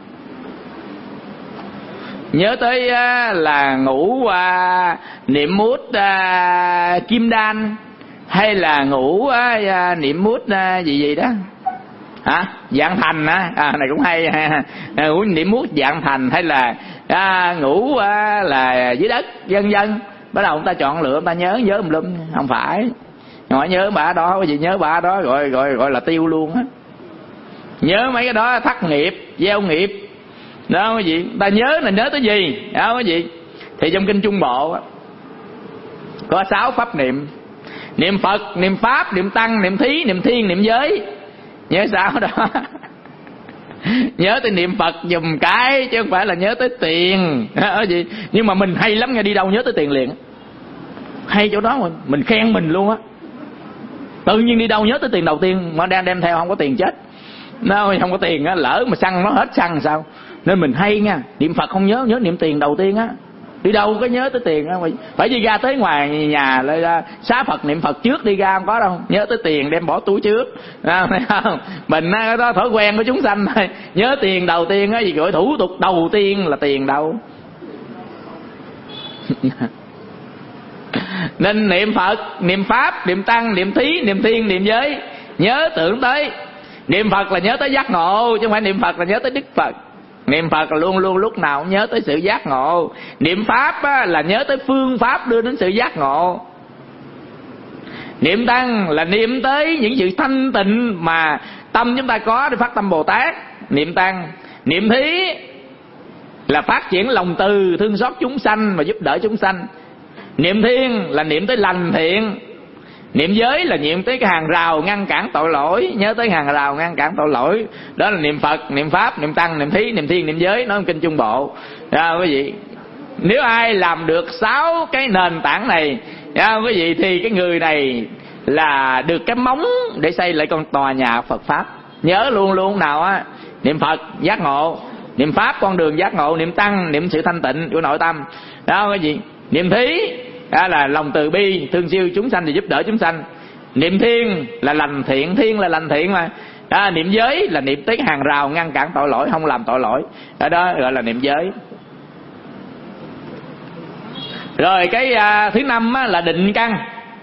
Nhớ tới á, là ngủ à, niệm mút à, kim đan, hay là ngủ à, niệm mút à, gì gì đó hả, dạng thành á, à, này cũng hay ha. À, ngủ niệm mút dạng thành, hay là à, ngủ à, là dưới đất, vân vân. Bắt đầu người ta chọn lựa, người ta nhớ nhớ lum, không phải hỏi nhớ bà đó, cái gì nhớ bà đó gọi gọi gọi là tiêu luôn á. Nhớ mấy cái đó thất nghiệp, gieo nghiệp. Đó cái gì? Ta nhớ là nhớ tới gì? Đó cái gì? Thì trong kinh Trung Bộ có sáu pháp niệm. Niệm Phật, niệm Pháp, niệm Tăng, niệm Thí, niệm Thiên, niệm Giới. Nhớ sao đó? Nhớ tới niệm Phật dùm cái, chứ không phải là nhớ tới tiền. Đó gì? Nhưng mà mình hay lắm nghe, đi đâu nhớ tới tiền liền. Hay chỗ đó mình, mình khen mình luôn á. Tự nhiên đi đâu nhớ tới tiền đầu tiên, mà đang đem theo không có tiền chết. Nó không có tiền á, lỡ mà xăng nó hết xăng sao? Nên mình hay nha, niệm Phật không nhớ, nhớ niệm tiền đầu tiên á. Đi đâu có nhớ tới tiền á, phải đi ra tới ngoài nhà lại ra xá Phật niệm Phật trước, đi ra không có đâu, nhớ tới tiền đem bỏ túi trước. À, không? Mình á, đó thói quen của chúng sanh thôi, nhớ tiền đầu tiên á, gì gọi thủ tục đầu tiên là tiền đâu. Nên niệm Phật, niệm Pháp, niệm Tăng, niệm Thí, niệm Thiên, niệm Giới, nhớ tưởng tới. Niệm Phật là nhớ tới giác ngộ, chứ không phải niệm Phật là nhớ tới Đức Phật. Niệm Phật là luôn luôn lúc nào cũng nhớ tới sự giác ngộ. Niệm Pháp á, là nhớ tới phương pháp đưa đến sự giác ngộ. Niệm Tăng là niệm tới những sự thanh tịnh mà tâm chúng ta có để phát tâm Bồ Tát. Niệm Tăng. Niệm Thí là phát triển lòng từ, thương xót chúng sanh và giúp đỡ chúng sanh. Niệm Thiên là niệm tới lành thiện. Niệm Giới là niệm tới cái hàng rào ngăn cản tội lỗi, nhớ tới hàng rào ngăn cản tội lỗi. Đó là niệm Phật, niệm Pháp, niệm Tăng, niệm Thí, niệm Thiên, niệm Giới, nói trong kinh Trung Bộ. Đó, quý vị, nếu ai làm được sáu cái nền tảng này, đó, quý vị, thì cái người này là được cái móng để xây lại con tòa nhà Phật Pháp. Nhớ luôn luôn nào á, niệm Phật giác ngộ, niệm Pháp con đường giác ngộ, niệm Tăng niệm sự thanh tịnh của nội tâm. Đó, quý vị, niệm Thí đó là lòng từ bi, thương siêu chúng sanh thì giúp đỡ chúng sanh. Niệm Thiên là lành thiện, Thiên là lành thiện mà. Đó, niệm Giới là niệm tới hàng rào ngăn cản tội lỗi, không làm tội lỗi. Đó, đó gọi là niệm Giới. Rồi cái à, thứ năm á, là định căn.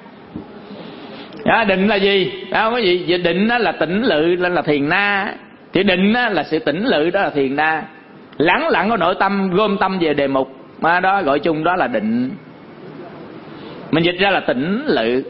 À, định là gì? À, cái gì? Định á, là tĩnh lự, lên là thiền na. Thì định á, là sự tĩnh lự, đó là thiền na. Lắng lặng của nội tâm, gom tâm về đề mục, mà đó gọi chung đó là định. Mình dịch ra là tĩnh lự.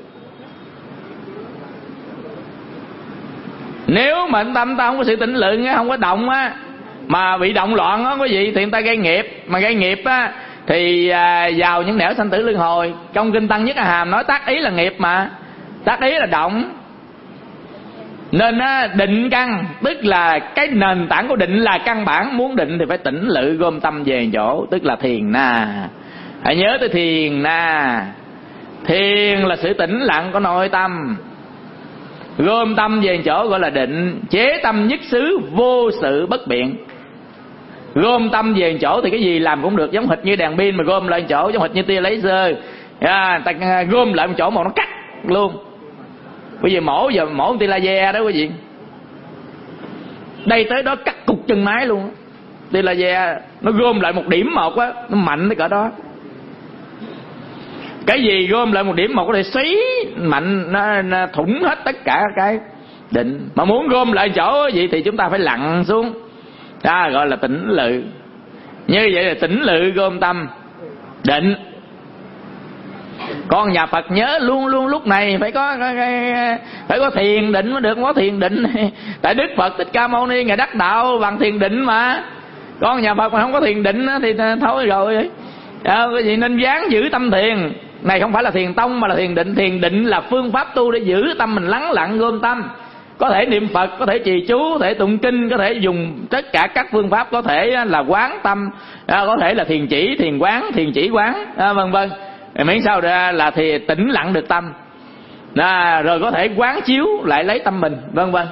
Nếu mà tâm ta không có sự tĩnh lự, không có động á, mà bị động loạn á, quý vị, thì người ta gây nghiệp. Mà gây nghiệp á thì à, vào những nẻo sanh tử luân hồi. Trong kinh Tăng Nhất A Hàm nói tác ý là nghiệp mà, tác ý là động. Nên á, định căn tức là cái nền tảng của định là căn bản. Muốn định thì phải tĩnh lự, gom tâm về chỗ, tức là thiền na. Hãy nhớ tới thiền na. Thiền là sự tĩnh lặng của nội tâm, gom tâm về chỗ gọi là định. Chế tâm nhất xứ, vô sự bất biện. Gom tâm về chỗ thì cái gì làm cũng được. Giống hệt như đèn pin mà gom lại chỗ, giống hệt như tia laser à, ta gom lại một chỗ mà nó cắt luôn. Bây giờ mổ giờ mổ tia laser đó quý vị, đây tới đó cắt cục chân máy luôn. Tia laser nó gom lại một điểm một á, nó mạnh tới cỡ đó. Cái gì gom lại một điểm một có thể xoáy mạnh, nó, nó thủng hết tất cả cái định. Mà muốn gom lại chỗ gì thì chúng ta phải lặn xuống, đó gọi là tĩnh lự. Như vậy là tĩnh lự gom tâm định. Con nhà Phật nhớ luôn luôn lúc này phải có phải có thiền định mới được. Không có thiền định tại Đức Phật Thích Ca Mâu Ni ngài đắc đạo bằng thiền định mà. Con nhà Phật mà không có thiền định thì thôi rồi. À, cái gì nên dáng giữ tâm thiền. Này không phải là thiền tông mà là thiền định. Thiền định là phương pháp tu để giữ tâm mình lắng lặng, gom tâm. Có thể niệm Phật, có thể trì chú, có thể tụng kinh, có thể dùng tất cả các phương pháp. Có thể là quán tâm, có thể là thiền chỉ, thiền quán, thiền chỉ quán, vân vân. Miễn sao ra là thì tĩnh lặng được tâm à, rồi có thể quán chiếu lại lấy tâm mình, vân vân.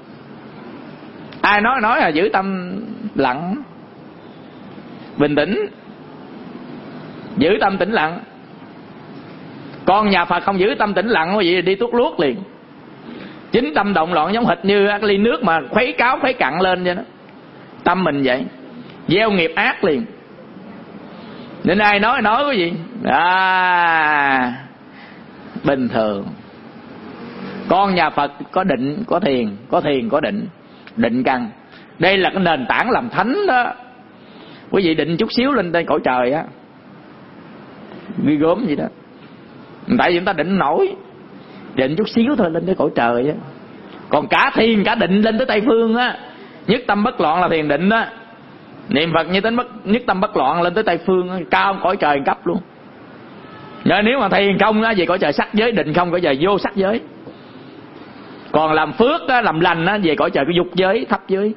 Ai nói nói là giữ tâm lặng bình tĩnh, giữ tâm tĩnh lặng. Con nhà Phật không giữ tâm tĩnh lặng quý vị đi tuốt luốt liền. Chính tâm động loạn giống hệt như cái ly nước mà khuấy cáo khuấy cặn lên vậy đó. Tâm mình vậy, gieo nghiệp ác liền. Nên ai nói nói cái gì à, bình thường. Con nhà Phật có định, có thiền, có thiền, có định, định căn. Đây là cái nền tảng làm thánh đó. Quý vị định chút xíu lên trên cõi trời á, ghi gớm gì đó. Tại vì chúng ta định nổi, định chút xíu thôi lên tới cõi trời á. Còn cả thiền cả định lên tới Tây Phương á, nhất tâm bất loạn là thiền định á. Niệm Phật như tính bất, nhất tâm bất loạn lên tới Tây Phương á, cao cõi trời cấp luôn. Nên nếu mà thiền không á, về cõi trời sắc giới, định không cõi trời vô sắc giới. Còn làm phước á, làm lành á, về cõi trời cái dục giới, thấp giới.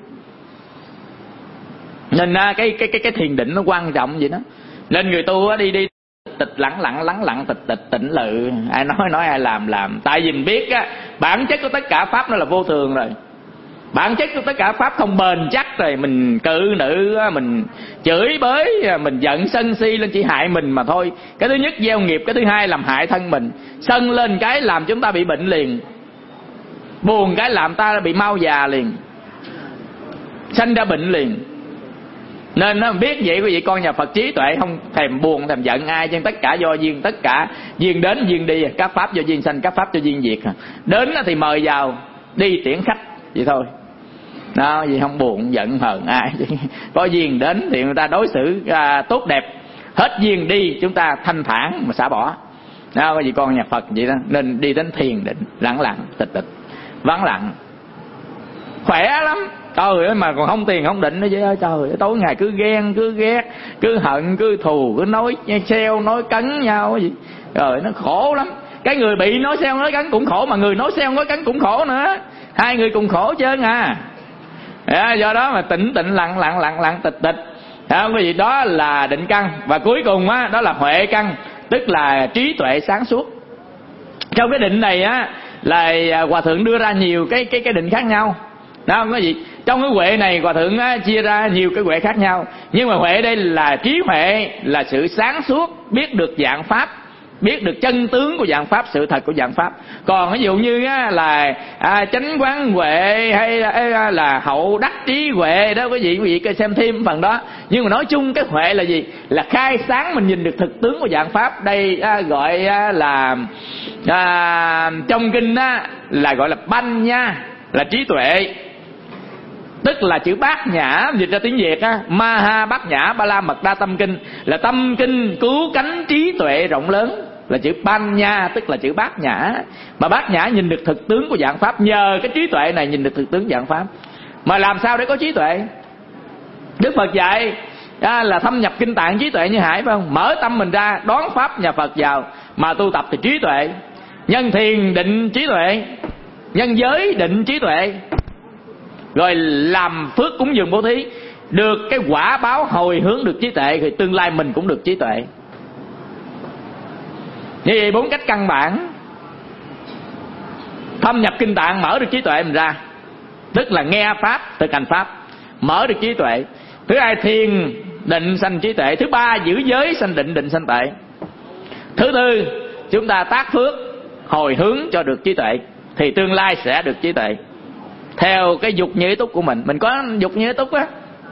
Nên cái cái cái cái thiền định nó quan trọng vậy đó. Nên người tu á, đi đi tịch lặng lặng lắng lặng tịch tịch tĩnh lự. Ai nói nói ai làm làm. Tại vì mình biết á, bản chất của tất cả pháp nó là vô thường rồi. Bản chất của tất cả pháp không bền chắc rồi. Mình cự nữ, mình chửi bới, mình giận sân si lên chỉ hại mình mà thôi. Cái thứ nhất gieo nghiệp, cái thứ hai làm hại thân mình. Sân lên cái làm chúng ta bị bệnh liền, buồn cái làm ta bị mau già liền, sanh ra bệnh liền. Nên nó biết vậy quý vị, con nhà Phật trí tuệ không thèm buồn thèm giận ai, nhưng tất cả do duyên, tất cả duyên đến duyên đi, các pháp do duyên sanh, các pháp do duyên diệt. Đến thì mời vào, đi tiễn khách vậy thôi. Đó, vì không buồn giận hờn ai. Có duyên đến thì người ta đối xử à, tốt đẹp, hết duyên đi chúng ta thanh thản mà xả bỏ. Đó, có gì con nhà Phật vậy đó. Nên đi đến thiền định, lặng lặng, tịch tịch, vắng lặng, khỏe lắm. Trời ơi, mà còn không tiền không định nữa vậy. Trời ơi, tối ngày cứ ghen, cứ ghét, cứ hận, cứ thù, cứ nói xeo, nói cắn nhau cái gì. Rồi nó khổ lắm. Cái người bị nói xeo nói cắn cũng khổ, mà người nói xeo nói cắn cũng khổ nữa. Hai người cùng khổ trơn à. À, do đó mà tĩnh tĩnh lặng lặng lặng lặng tịch tịch. Đó, cái gì đó là định căn. Và cuối cùng á, đó là huệ căn, tức là trí tuệ sáng suốt. Trong cái định này á, là Hòa Thượng đưa ra nhiều cái cái cái định khác nhau. Đó, không có gì. Trong cái huệ này Hòa Thượng á, chia ra nhiều cái huệ khác nhau. Nhưng mà huệ đây là trí huệ, là sự sáng suốt, biết được dạng pháp biết được chân tướng của dạng pháp, sự thật của dạng pháp. Còn ví dụ như á, là à, chánh quán huệ hay là, là hậu đắc trí huệ đó quý vị quý vị xem thêm phần đó. Nhưng mà nói chung cái huệ là gì? Là khai sáng mình nhìn được thực tướng của dạng pháp. Đây à, gọi à, là à, trong kinh á, là gọi là banh nha, là trí tuệ. Tức là chữ bát nhã dịch ra tiếng Việt á, Maha Bát Nhã Ba La Mật Đa Tâm Kinh, là tâm kinh cứu cánh trí tuệ rộng lớn, là chữ Panya, tức là chữ bát nhã. Mà bát nhã nhìn được thực tướng của dạng pháp, nhờ cái trí tuệ này nhìn được thực tướng dạng pháp. Mà làm sao để có trí tuệ? Đức Phật dạy à, là thâm nhập kinh tạng trí tuệ như hải, phải không? Mở tâm mình ra đón pháp nhà Phật vào mà tu tập thì trí tuệ. Nhân thiền định trí tuệ, nhân giới định trí tuệ, rồi làm phước cúng dường bố thí, được cái quả báo hồi hướng được trí tuệ, thì tương lai mình cũng được trí tuệ. Như vậy bốn cách căn bản. Thâm nhập kinh tạng mở được trí tuệ mình ra, tức là nghe pháp, thực hành pháp, mở được trí tuệ. Thứ hai thiền định sanh trí tuệ. Thứ ba giữ giới sanh định, định sanh tuệ. Thứ tư chúng ta tác phước hồi hướng cho được trí tuệ, thì tương lai sẽ được trí tuệ theo cái dục như ý túc của mình. Mình có dục như ý túc á.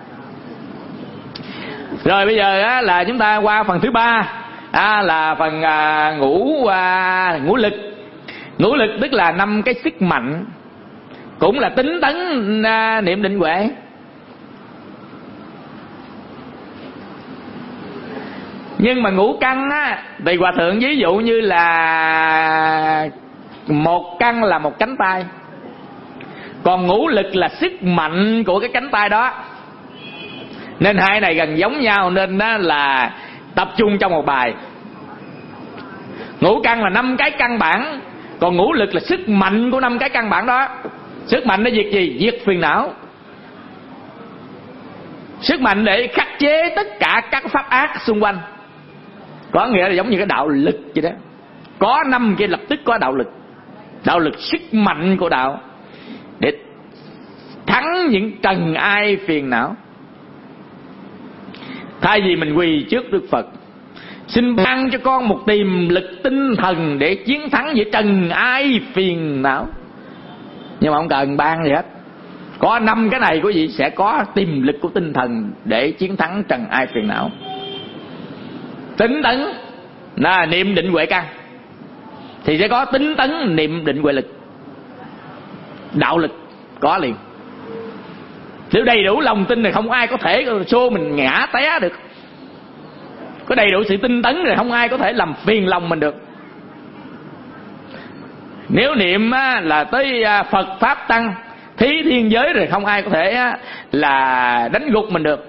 Rồi bây giờ á, là chúng ta qua phần thứ ba, à, là phần à, ngũ à, ngũ lực. Ngũ lực tức là năm cái sức mạnh, cũng là tính tấn à, niệm định huệ. Nhưng mà ngũ căn á, thì hòa thượng ví dụ như là một căn là một cánh tay, còn ngũ lực là sức mạnh của cái cánh tay đó. Nên hai này gần giống nhau, nên đó là tập trung trong một bài. Ngũ căn là năm cái căn bản, còn ngũ lực là sức mạnh của năm cái căn bản đó. Sức mạnh để diệt gì? Diệt phiền não. Sức mạnh để khắc chế tất cả các pháp ác xung quanh. Có nghĩa là giống như cái đạo lực vậy đó. Có năm kia lập tức có đạo lực. Đạo lực sức mạnh của đạo để thắng những trần ai phiền não. Thay vì mình quỳ trước Đức Phật, xin ban cho con một tiềm lực tinh thần để chiến thắng với trần ai phiền não, nhưng mà không cần ban gì hết. Có năm cái này quý vị sẽ có tiềm lực của tinh thần để chiến thắng trần ai phiền não. Tính tấn là niệm định huệ căn, thì sẽ có tính tấn niệm định huệ lực. Đạo lực có liền. Nếu đầy đủ lòng tin thì không ai có thể xô mình ngã té được. Có đầy đủ sự tinh tấn rồi không ai có thể làm phiền lòng mình được. Nếu niệm là tới Phật Pháp Tăng thí thiên giới rồi không ai có thể là đánh gục mình được.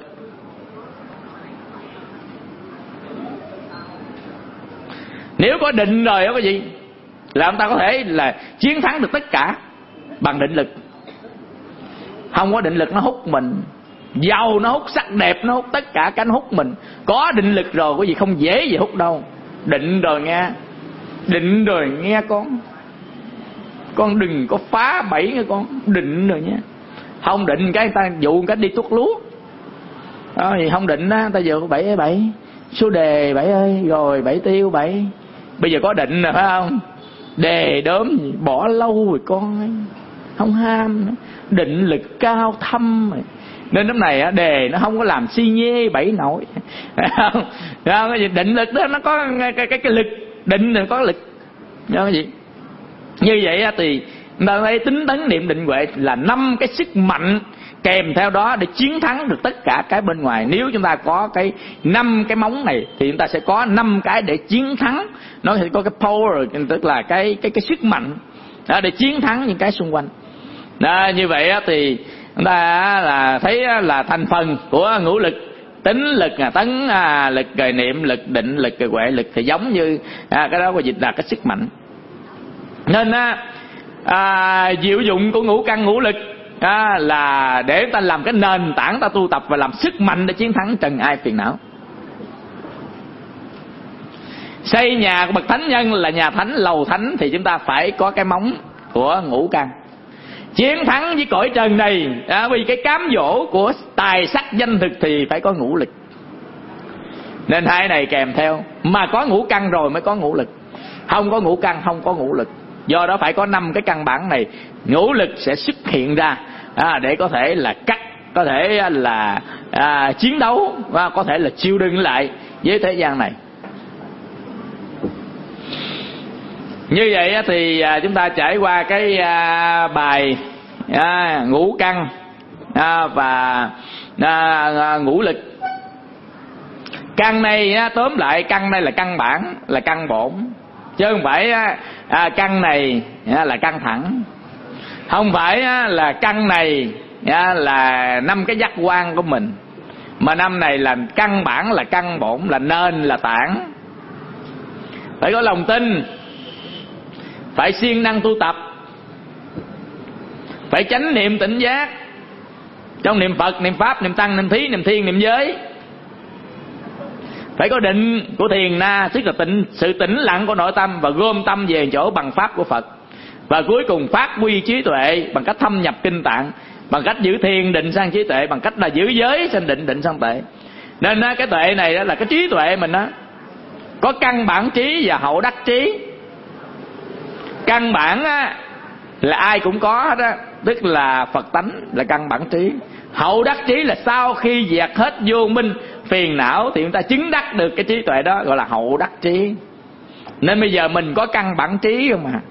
Nếu có định rồi đó có gì là ông ta có thể là chiến thắng được tất cả bằng định lực. Không có định lực nó hút mình, giàu nó hút, sắc đẹp nó hút, tất cả cái nó hút mình. Có định lực rồi có gì không dễ gì hút đâu. Định rồi nghe, định rồi nghe con, con đừng có phá bẫy nghe con, định rồi nha. Không định cái ta dụ cái đi tuốt lúa đó, thì không định á, ta dụ bẫy bẫy số đề bẫy ơi, rồi bẫy tiêu bẫy. Bây giờ có định rồi phải không? Đề đốm gì bỏ lâu rồi con ấy, không ham nữa. Định lực cao thâm rồi. Nên lúc này đề nó không có làm si nhê bẫy nổi. Không? Không? Định lực đó nó có cái, cái, cái lực. Định là có lực. Cái gì? Như vậy thì ta thấy tính tấn niệm định huệ là năm cái sức mạnh kèm theo đó để chiến thắng được tất cả cái bên ngoài. Nếu chúng ta có cái năm cái móng này thì chúng ta sẽ có năm cái để chiến thắng. Nó sẽ có cái power, tức là cái cái cái sức mạnh đó, để chiến thắng những cái xung quanh. Đó, như vậy thì chúng ta là thấy là thành phần của ngũ lực, tính lực, tấn lực, rồi niệm lực, định lực, rồi huệ lực thì giống như à, cái đó có dịch là cái sức mạnh. Nên à, diệu dụng của ngũ căn ngũ lực à, là để ta làm cái nền tảng ta tu tập và làm sức mạnh để chiến thắng trần ai phiền não. Xây nhà của bậc thánh nhân là nhà thánh, lầu thánh thì chúng ta phải có cái móng của ngũ căn. Chiến thắng với cõi trần này à, vì cái cám dỗ của tài sắc danh thực thì phải có ngũ lực. Nên hai này kèm theo. Mà có ngũ căn rồi mới có ngũ lực. Không có ngũ căn không có ngũ lực. Do đó phải có năm cái căn bản này, ngũ lực sẽ xuất hiện ra à, để có thể là cắt, có thể là à, chiến đấu, và có thể là chịu đựng lại với thế gian này. Như vậy thì à, chúng ta trải qua cái à, bài à, ngũ căn à, và à, ngũ lực. Căn này á, tóm lại căn này là căn bản, là căn bổn, chứ không phải á, à, căn này á, là căn thẳng. Không phải á, là căn này á, là năm cái giác quan của mình, mà năm này là căn bản, là căn bổn, là nền, là tảng. Phải có lòng tin, phải siêng năng tu tập, phải chánh niệm tỉnh giác trong niệm Phật, niệm Pháp, niệm Tăng, niệm Thí, niệm Thiên, niệm Giới. Phải có định của thiền na, tức là tịnh, sự tĩnh lặng của nội tâm, và gom tâm về chỗ bằng pháp của Phật. Và cuối cùng phát huy trí tuệ bằng cách thâm nhập kinh tạng, bằng cách giữ thiền định sang trí tuệ, bằng cách là giữ giới sang định, định sang tuệ. Nên cái tuệ này đó là cái trí tuệ mình đó, có căn bản trí và hậu đắc trí. Căn bản á, là ai cũng có hết á, tức là Phật tánh, là căn bản trí. Hậu đắc trí là sau khi diệt hết vô minh phiền não thì chúng ta chứng đắc được cái trí tuệ đó, gọi là hậu đắc trí. Nên bây giờ mình có căn bản trí không à,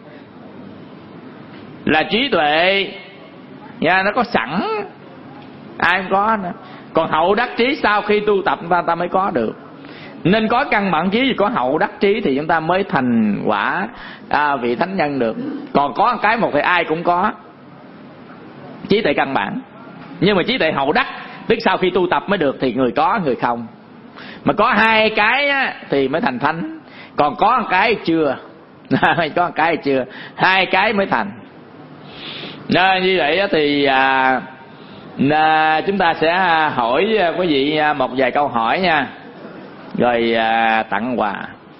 là trí tuệ nha, nó có sẵn, ai không có nữa. Còn hậu đắc trí sau khi tu tập ta, ta mới có được. Nên có căn bản trí, có hậu đắc trí thì chúng ta mới thành quả à, vị thánh nhân được. Còn có một cái một thì ai cũng có trí tuệ căn bản, nhưng mà trí tuệ hậu đắc tức sau khi tu tập mới được thì người có người không. Mà có hai cái á, thì mới thành thánh. Còn có một cái chưa có một cái chưa, hai cái mới thành. Nên như vậy thì à, à, chúng ta sẽ hỏi quý vị một vài câu hỏi nha, rồi à, tặng quà.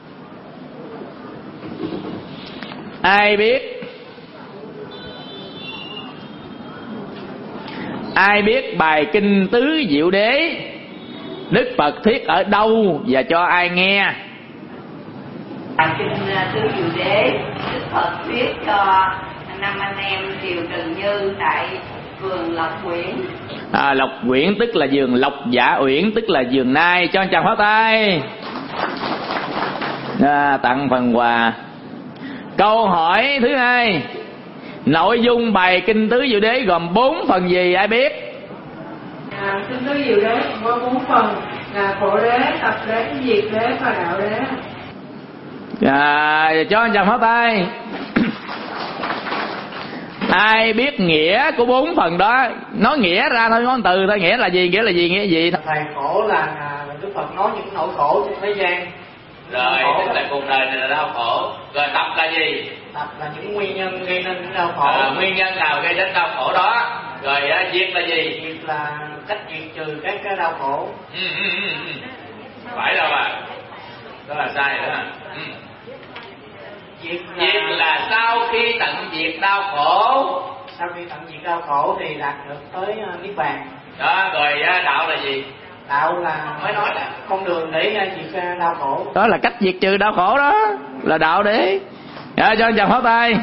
Ai biết Ai biết bài kinh Tứ Diệu Đế Đức Phật thuyết ở đâu và cho ai nghe?
Bài kinh Tứ Diệu Đế Đức Phật thuyết cho năm anh em Kiều Trần Như tại vườn Lộc Uyển.
À, Lộc Uyển tức là vườn Lộc Giả Uyển, tức là vườn Nai. Cho anh chàng pháo tay. À, tặng phần quà. Câu hỏi thứ hai, nội dung bài kinh Tứ Diệu Đế gồm bốn phần gì ai biết?
À, kinh Tứ Diệu Đế có bốn phần là khổ đế, tập đế, diệt đế và đạo đế.
À, cho anh chàng pháo tay. Ai biết nghĩa của bốn phần đó? Nói nghĩa ra thôi, ngón từ thôi. Nghĩa là gì? Nghĩa là gì? Nghĩa là gì?
Thầy, khổ là Đức Phật nói những nỗi khổ trên thế gian.
Rồi, tức là cuộc đời này là đau khổ. Rồi tập là gì?
Tập là những nguyên nhân gây nên những đau khổ.
À, nguyên nhân nào gây đến đau khổ đó. Rồi uh, diệt là gì?
Diệt là cách diệt trừ các cái đau khổ.
Ừ, ừ, ừ, ừ. Phải đâu à? Đó là sai nữa. Ừ.
Diệt là...
Diệt là sau khi tận diệt đau khổ.
Sau khi tận diệt đau khổ thì đạt được tới uh, niết bàn.
Đó, rồi uh, đạo là gì?
Đạo là mới nói là con đường để diệt đau khổ.
Đó là cách diệt trừ đau khổ đó, là đạo đế. Dạ, cho anh chàng pháo tay.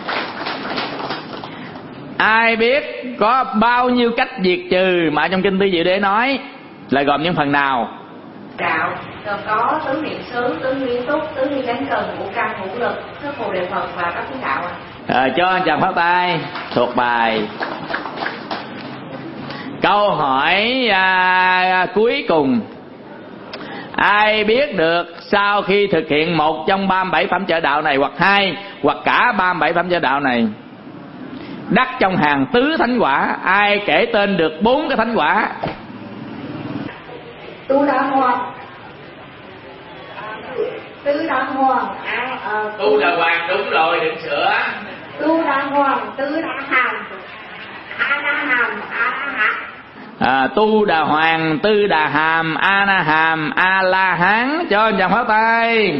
Ai biết có bao nhiêu cách diệt trừ mà trong kinh Tứ Diệu Đế nói, là gồm những phần nào?
Đạo gồm có tứ niệm xứ, tứ nguyên túc, tứ nguyên chánh cần, ngũ căn, ngũ lực, thức bồ đề Phật và các thứ đạo.
À, cho anh chàng pháo tay. Thuộc bài. Câu hỏi à, cuối cùng, ai biết được sau khi thực hiện một trong ba mươi bảy phẩm trợ đạo này, hoặc hai, hoặc cả ba mươi bảy phẩm trợ đạo này, đắc trong hàng tứ thánh quả? Ai kể tên được bốn cái thánh quả?
Tu Đà Hoàng, Tứ Đà Hoàng, à, à,
Tu Đà Hoàng đúng rồi, đừng sửa.
Tu Đà Hoàng, Tứ Đà Hàm, A Na Hàm, A Na Hán.
À, Tu Đà Hoàng, Tư Đà Hàm, A Na Hàm, A La Hán. Cho anh chàng pháo tay.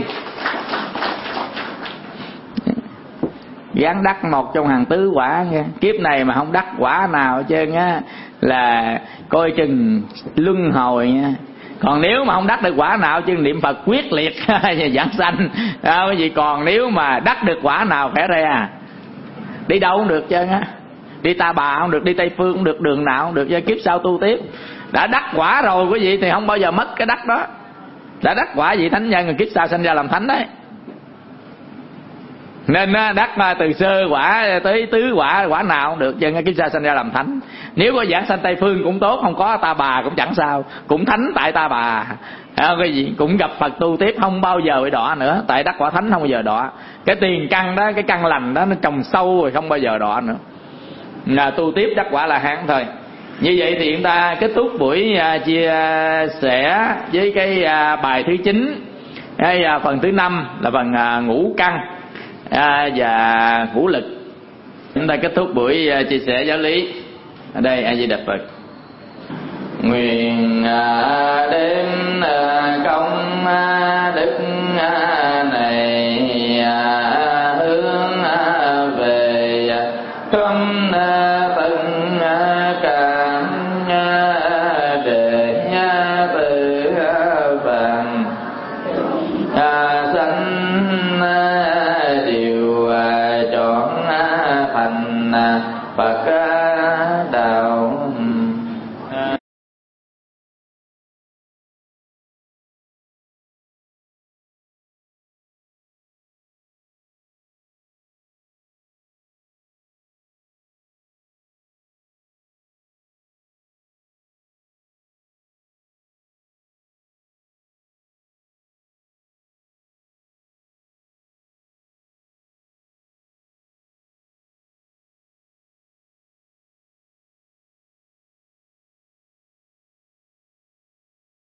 Gắn đắc một trong hàng tứ quả nha. Kiếp này mà không đắc quả nào hết trơn á là coi chừng luân hồi nha. Còn nếu mà không đắc được quả nào chứ niệm Phật quyết liệt giảng sanh. Cái gì còn nếu mà đắc được quả nào khỏe ra, đi đâu cũng được trơn á. Đi Ta Bà không được, đi Tây Phương không được, đường nào không được, cho kiếp sau tu tiếp. Đã đắc quả rồi quý vị thì không bao giờ mất cái đắc đó. Đã đắc quả vị thánh nhân rồi kiếp sau sanh ra làm thánh đấy. Nên đắc từ sơ quả tới tứ quả, quả nào cũng được, chân kiếp sau sanh ra làm thánh. Nếu có giảng sanh Tây Phương cũng tốt, không có Ta Bà cũng chẳng sao, cũng thánh tại Ta Bà. Cái gì cũng gặp Phật tu tiếp, không bao giờ bị đọa nữa. Tại đắc quả thánh không bao giờ đọa. Cái tiền căn đó, cái căn lành đó nó trồng sâu rồi không bao giờ đọa nữa. Là tu tiếp đắc quả là hán thôi. Như vậy thì chúng ta kết thúc buổi uh, chia sẻ với cái uh, bài thứ chín. Cái uh, phần thứ năm là phần uh, ngũ căn uh, và ngũ lực. Chúng ta kết thúc buổi uh, chia sẻ giáo lý ở đây. A Di Đà Phật. Nguyện uh, đến uh, công uh, đức uh,